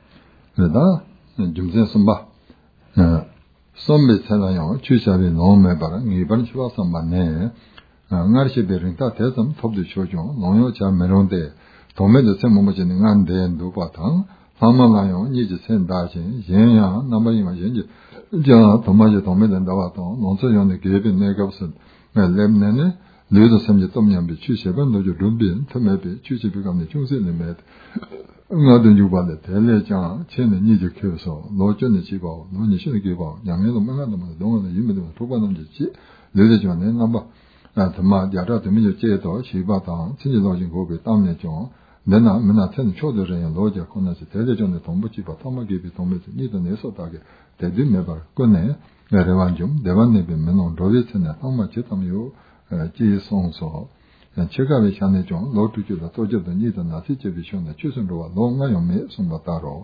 Sombe Salayong, Chushabi Lome Bara, Niban Shiva Sambane, Narshi Berinta Tesam, Top the Shojon, Lonyo Cha Meronde, Tome the Semomajin and then Dupatang, Hamalayon, Niji Sen Dajin, Yenya, Namayima Yenji, Jana, Tomaja Tome and Davaton, Nonsayon the Gavin Negavson, Lemnene, Ludo Semja Tomyam, Chushaban, Lojo Rumbin, Tomebi, Chushi become the Chunsin limit. Ngāden yūpa le tēlē jāng chēne nīja kēwa sō, lō chēne chī bāo, lō nī shēne kē bāo, yāng yé lō mēngā tō mā dōngā nā yīmē tō mā tōpa nō mā jī, lē tē chō nē nā bā, tā mā yā rā tē mī yō chē tō, shī bā tāng, cīn jī lō jīng kō bē tāng nē chōng, nē nā mē nā chēne chō tō rē yā lō jā kō nā shī, tēlē chō nē tōng bō chī bā, tā mā kē bē tōng bē chī, nī tō nē sō tā kē, tē dī mē bā, kō nē, rē wān jōng, dē wān nē bē mē nō rō bē chē nē, tāng mā chē tam yō, jī sōng sō, 체가베 샤네종 로투주다 도저도 니도 나시제 비숑나 추선로와 롱가용메 송바타로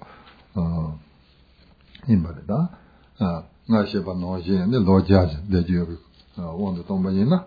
임바다 나시바 노제네 로자즈 데지요 원도 동바이나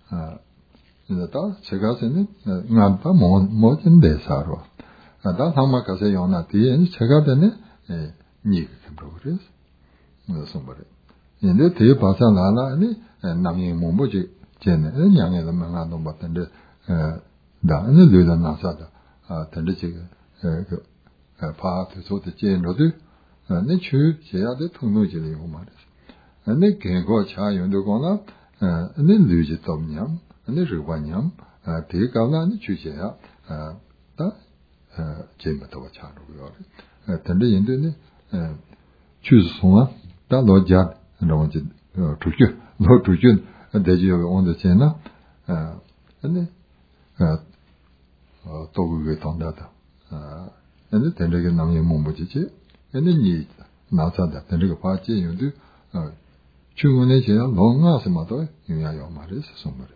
이제다 제가세네 나타 모진데사로 다 상마가세 요나 디엔 제가데네 니 프로그레스 무슨 말이야 근데 대 바사나나니 남이 몸보지 제네 양에서 망하는 것 같은데 다는 류다 나사다 근데 지금 그 파트 소대 제노도 내추 제야데 통노지리 오 말이야 내 개고 차용도 거나 내 류지 tomnyam 내 르관냠 대가나니 주제야 다 제마도 차로요 근데 인도네 추송아 다 로자 로지 투주 대지역에 온데 제나 근데 또 그게 돈다다 근데 된다게 남이 몸보지지 근데 니 나사다 된다게 파지 요도 중원에 제가 롱아스마도 유야요 말이스 somebody.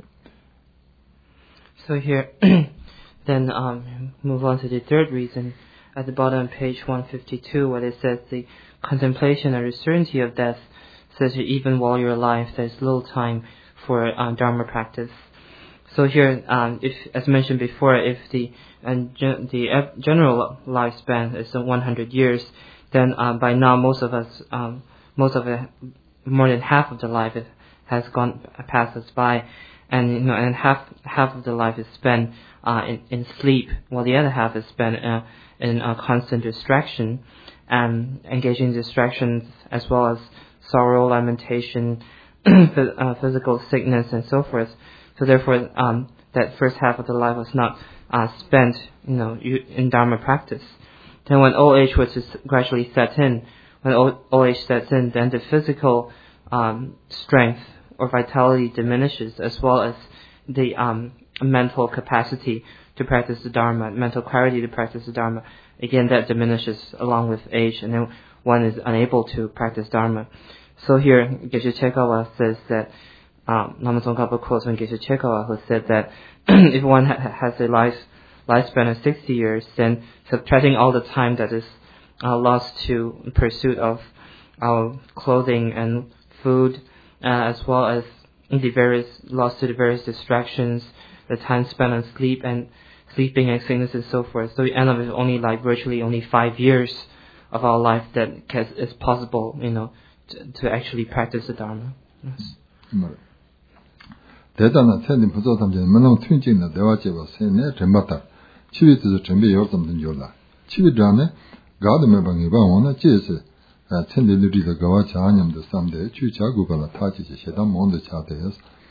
So here then move on to the third reason at the bottom of page 152 where it says the contemplation or the certainty of death says that even while you're alive there's little time for Dharma practice. So here, if, as mentioned before, if the general lifespan is 100 years, then by now most of it, more than half of the life has passed us by, and and half of the life is spent in sleep, while the other half is spent in constant distraction, and engaging in distractions as well as sorrow, lamentation, physical sickness and so forth. So therefore, that first half of the life was not spent, in Dharma practice. Then when old age was to gradually set in, when old age sets in, then the physical strength or vitality diminishes, as well as the mental capacity to practice the Dharma, mental clarity to practice the Dharma. Again, that diminishes along with age, and then one is unable to practice Dharma. So here, Geshe Chekawa says that, Lama Tsongkhapa quotes from Geshe Chekawa, who said that if one has a lifespan of 60 years, then subtracting all the time that is lost to pursuit of our clothing and food, as well as lost to the various distractions, the time spent on sleeping and sickness and so forth. So we end up with only virtually only 5 years of our life that is possible, to actually practice the Dharma. Yes. 대단한 천님 부조담전 만남 튠진의 대화제와 세네 전바다 치위도 준비 요점도 요라 치위전에 가드메 방이 방원의 제스 천들들이가 가와 자냠도 삼대 주자고가 타지지 세단 몬도 차대요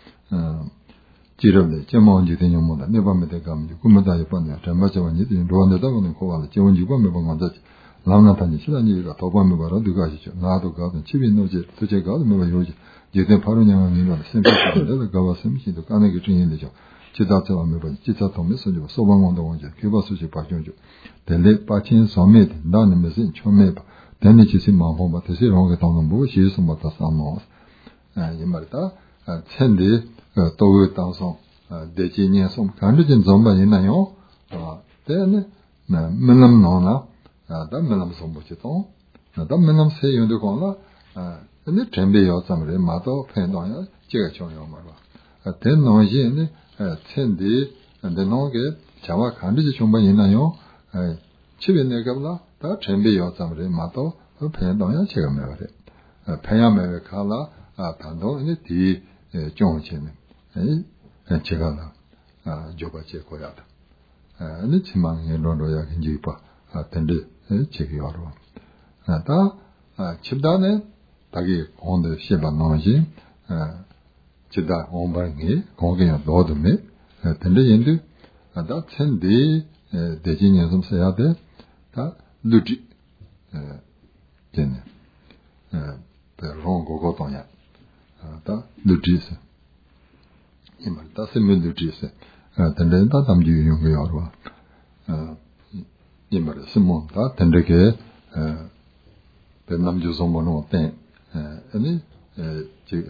지름네 제모원지 되는 모다 네밤에 가면 꿈마다에 번네 전바제원이 되는 로안데다고는 고발을 제원지 밤에 방원다 라나타니 시단이가 도밤에 바로 누가 하시죠 나도 가든 치위노지 도제가 가면 요지 예전 바로 냥이는 생각하는데 가봤음시도 까내게 중인데죠. 지다처럼 매번 지다통에서 좀 소방원도 원제 교과서지 바뀌어죠. 델레 빠친 소매 나는 무슨 처음에 대내 지시 마음만 대시로게 당는 뭐 시에서 맞다 삼어. 이 말다 천디 또 당성 대진이 좀 간르진 좀만 있나요? 대네 맨남 나나 다 맨남 좀 보지도 다 맨남 세용도 거나 근데 준비요 잠을 마도 팬도야 제가 중요한 말봐. 된 노지는 천디 근데 노게 자와 간지 좀만 있나요? 집에 내가라 다 준비요 잠을 마도 팬도야 제가 말해. 팬야매 칼라 단도 이제 뒤 종치는 제가라 조바제 거야다. 근데 지망에 로로야 굉장히 봐. 근데 제가 알아. 다 집단에 다기 온데 시바 나오지 지다 온바기 거기에 넣어두네 근데 얘들 다 천디 대진이 좀 써야 돼다 루지 되네 배롱 고고도냐 다 루지스 이말 다 쓰면 루지스 근데 다 담지 용어로 이말 쓰면 다 근데게 남주 sommono te ani ji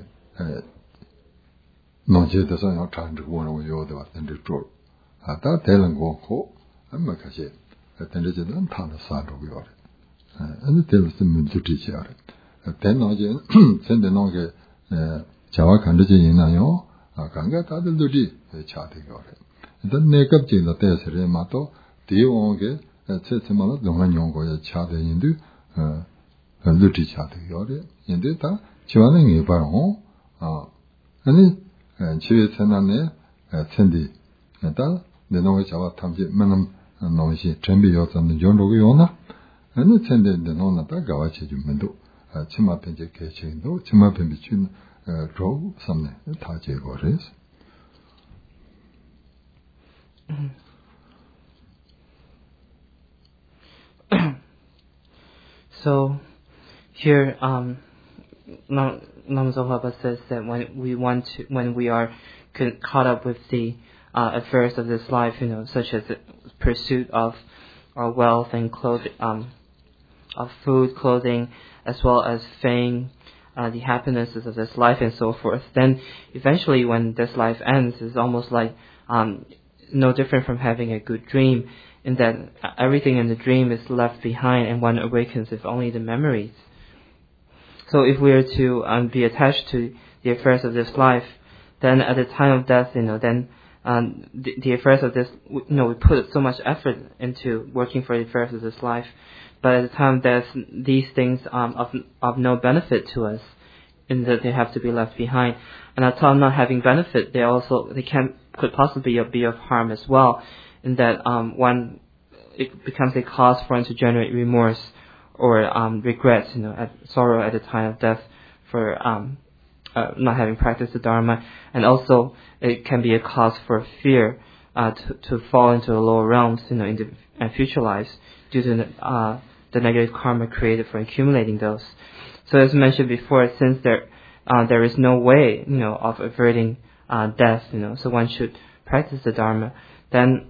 no je de san yao chan zhe guo ne yo de ba den zhe zhuo da de len guo ko ma ka xie den zhe de ta de san zhuo yo de ani de是们自己写的den no je sen de no ge jawa kan de yin na yo kan ga ta de lu ji cha de yo de de ne gap ji de de se re ma to de wong ge che che ma lo dong nyong go ya cha de yin du 루지 차도 요래 인데 다 지원은 이 봐요 아니 지에 전안에 천디 다 내놓을 잡아 탐지 만남 놓으시 준비 요점은 정도고 요나 아니 천디인데 놓나다 가와치 주면도 치마 편제 개체도 치마 편비 준 로 삼네 다 제거래스 So here, Namzohaba says that when we are caught up with the affairs of this life, such as the pursuit of our wealth and of food, clothing, as well as fame, the happinesses of this life and so forth, then eventually when this life ends, it's almost like no different from having a good dream, in that everything in the dream is left behind and one awakens with only the memories. So if we are to be attached to the affairs of this life, then at the time of death, then the affairs of this, we put so much effort into working for the affairs of this life, but at the time of death, these things of no benefit to us, in that they have to be left behind. And at the time of not having benefit, they could possibly be of harm as well, in that it becomes a cause for one to generate remorse or regret, sorrow at the time of death for not having practiced the Dharma, and also it can be a cause for fear to fall into the lower realms, in the future lives, due to the negative karma created for accumulating those. So as mentioned before, since there is no way, of averting death, so one should practice the Dharma. Then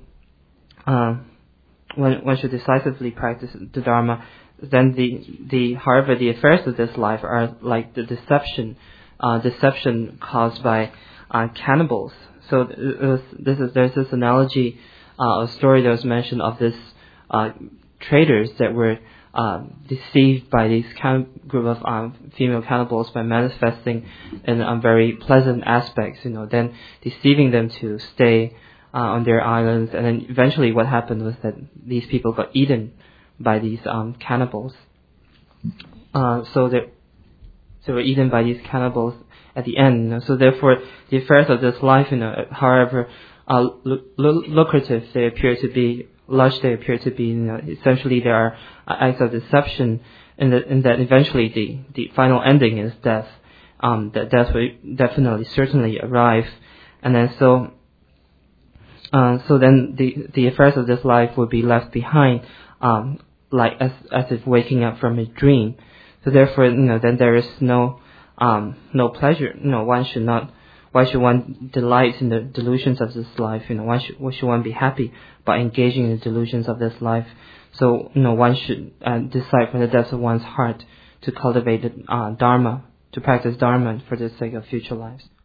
one should decisively practice the Dharma. Then however, the affairs of this life are like the deception caused by cannibals. So there's this analogy, a story that was mentioned of this traders that were deceived by these group of female cannibals by manifesting in very pleasant aspects, then deceiving them to stay on their islands, and then eventually what happened was that these people got eaten by these cannibals. So they were eaten by these cannibals at the end. So therefore, the affairs of this life, however lucrative they appear to be, lush they appear to be, essentially there are acts of deception, in that eventually the final ending is death. That death will definitely, certainly arrive, and then so then the affairs of this life will be left behind, like as if waking up from a dream. So therefore, then there is no pleasure. Why should one delight in the delusions of this life? Why should one be happy by engaging in the delusions of this life? So, one should decide from the depths of one's heart to cultivate Dharma, to practice Dharma for the sake of future lives.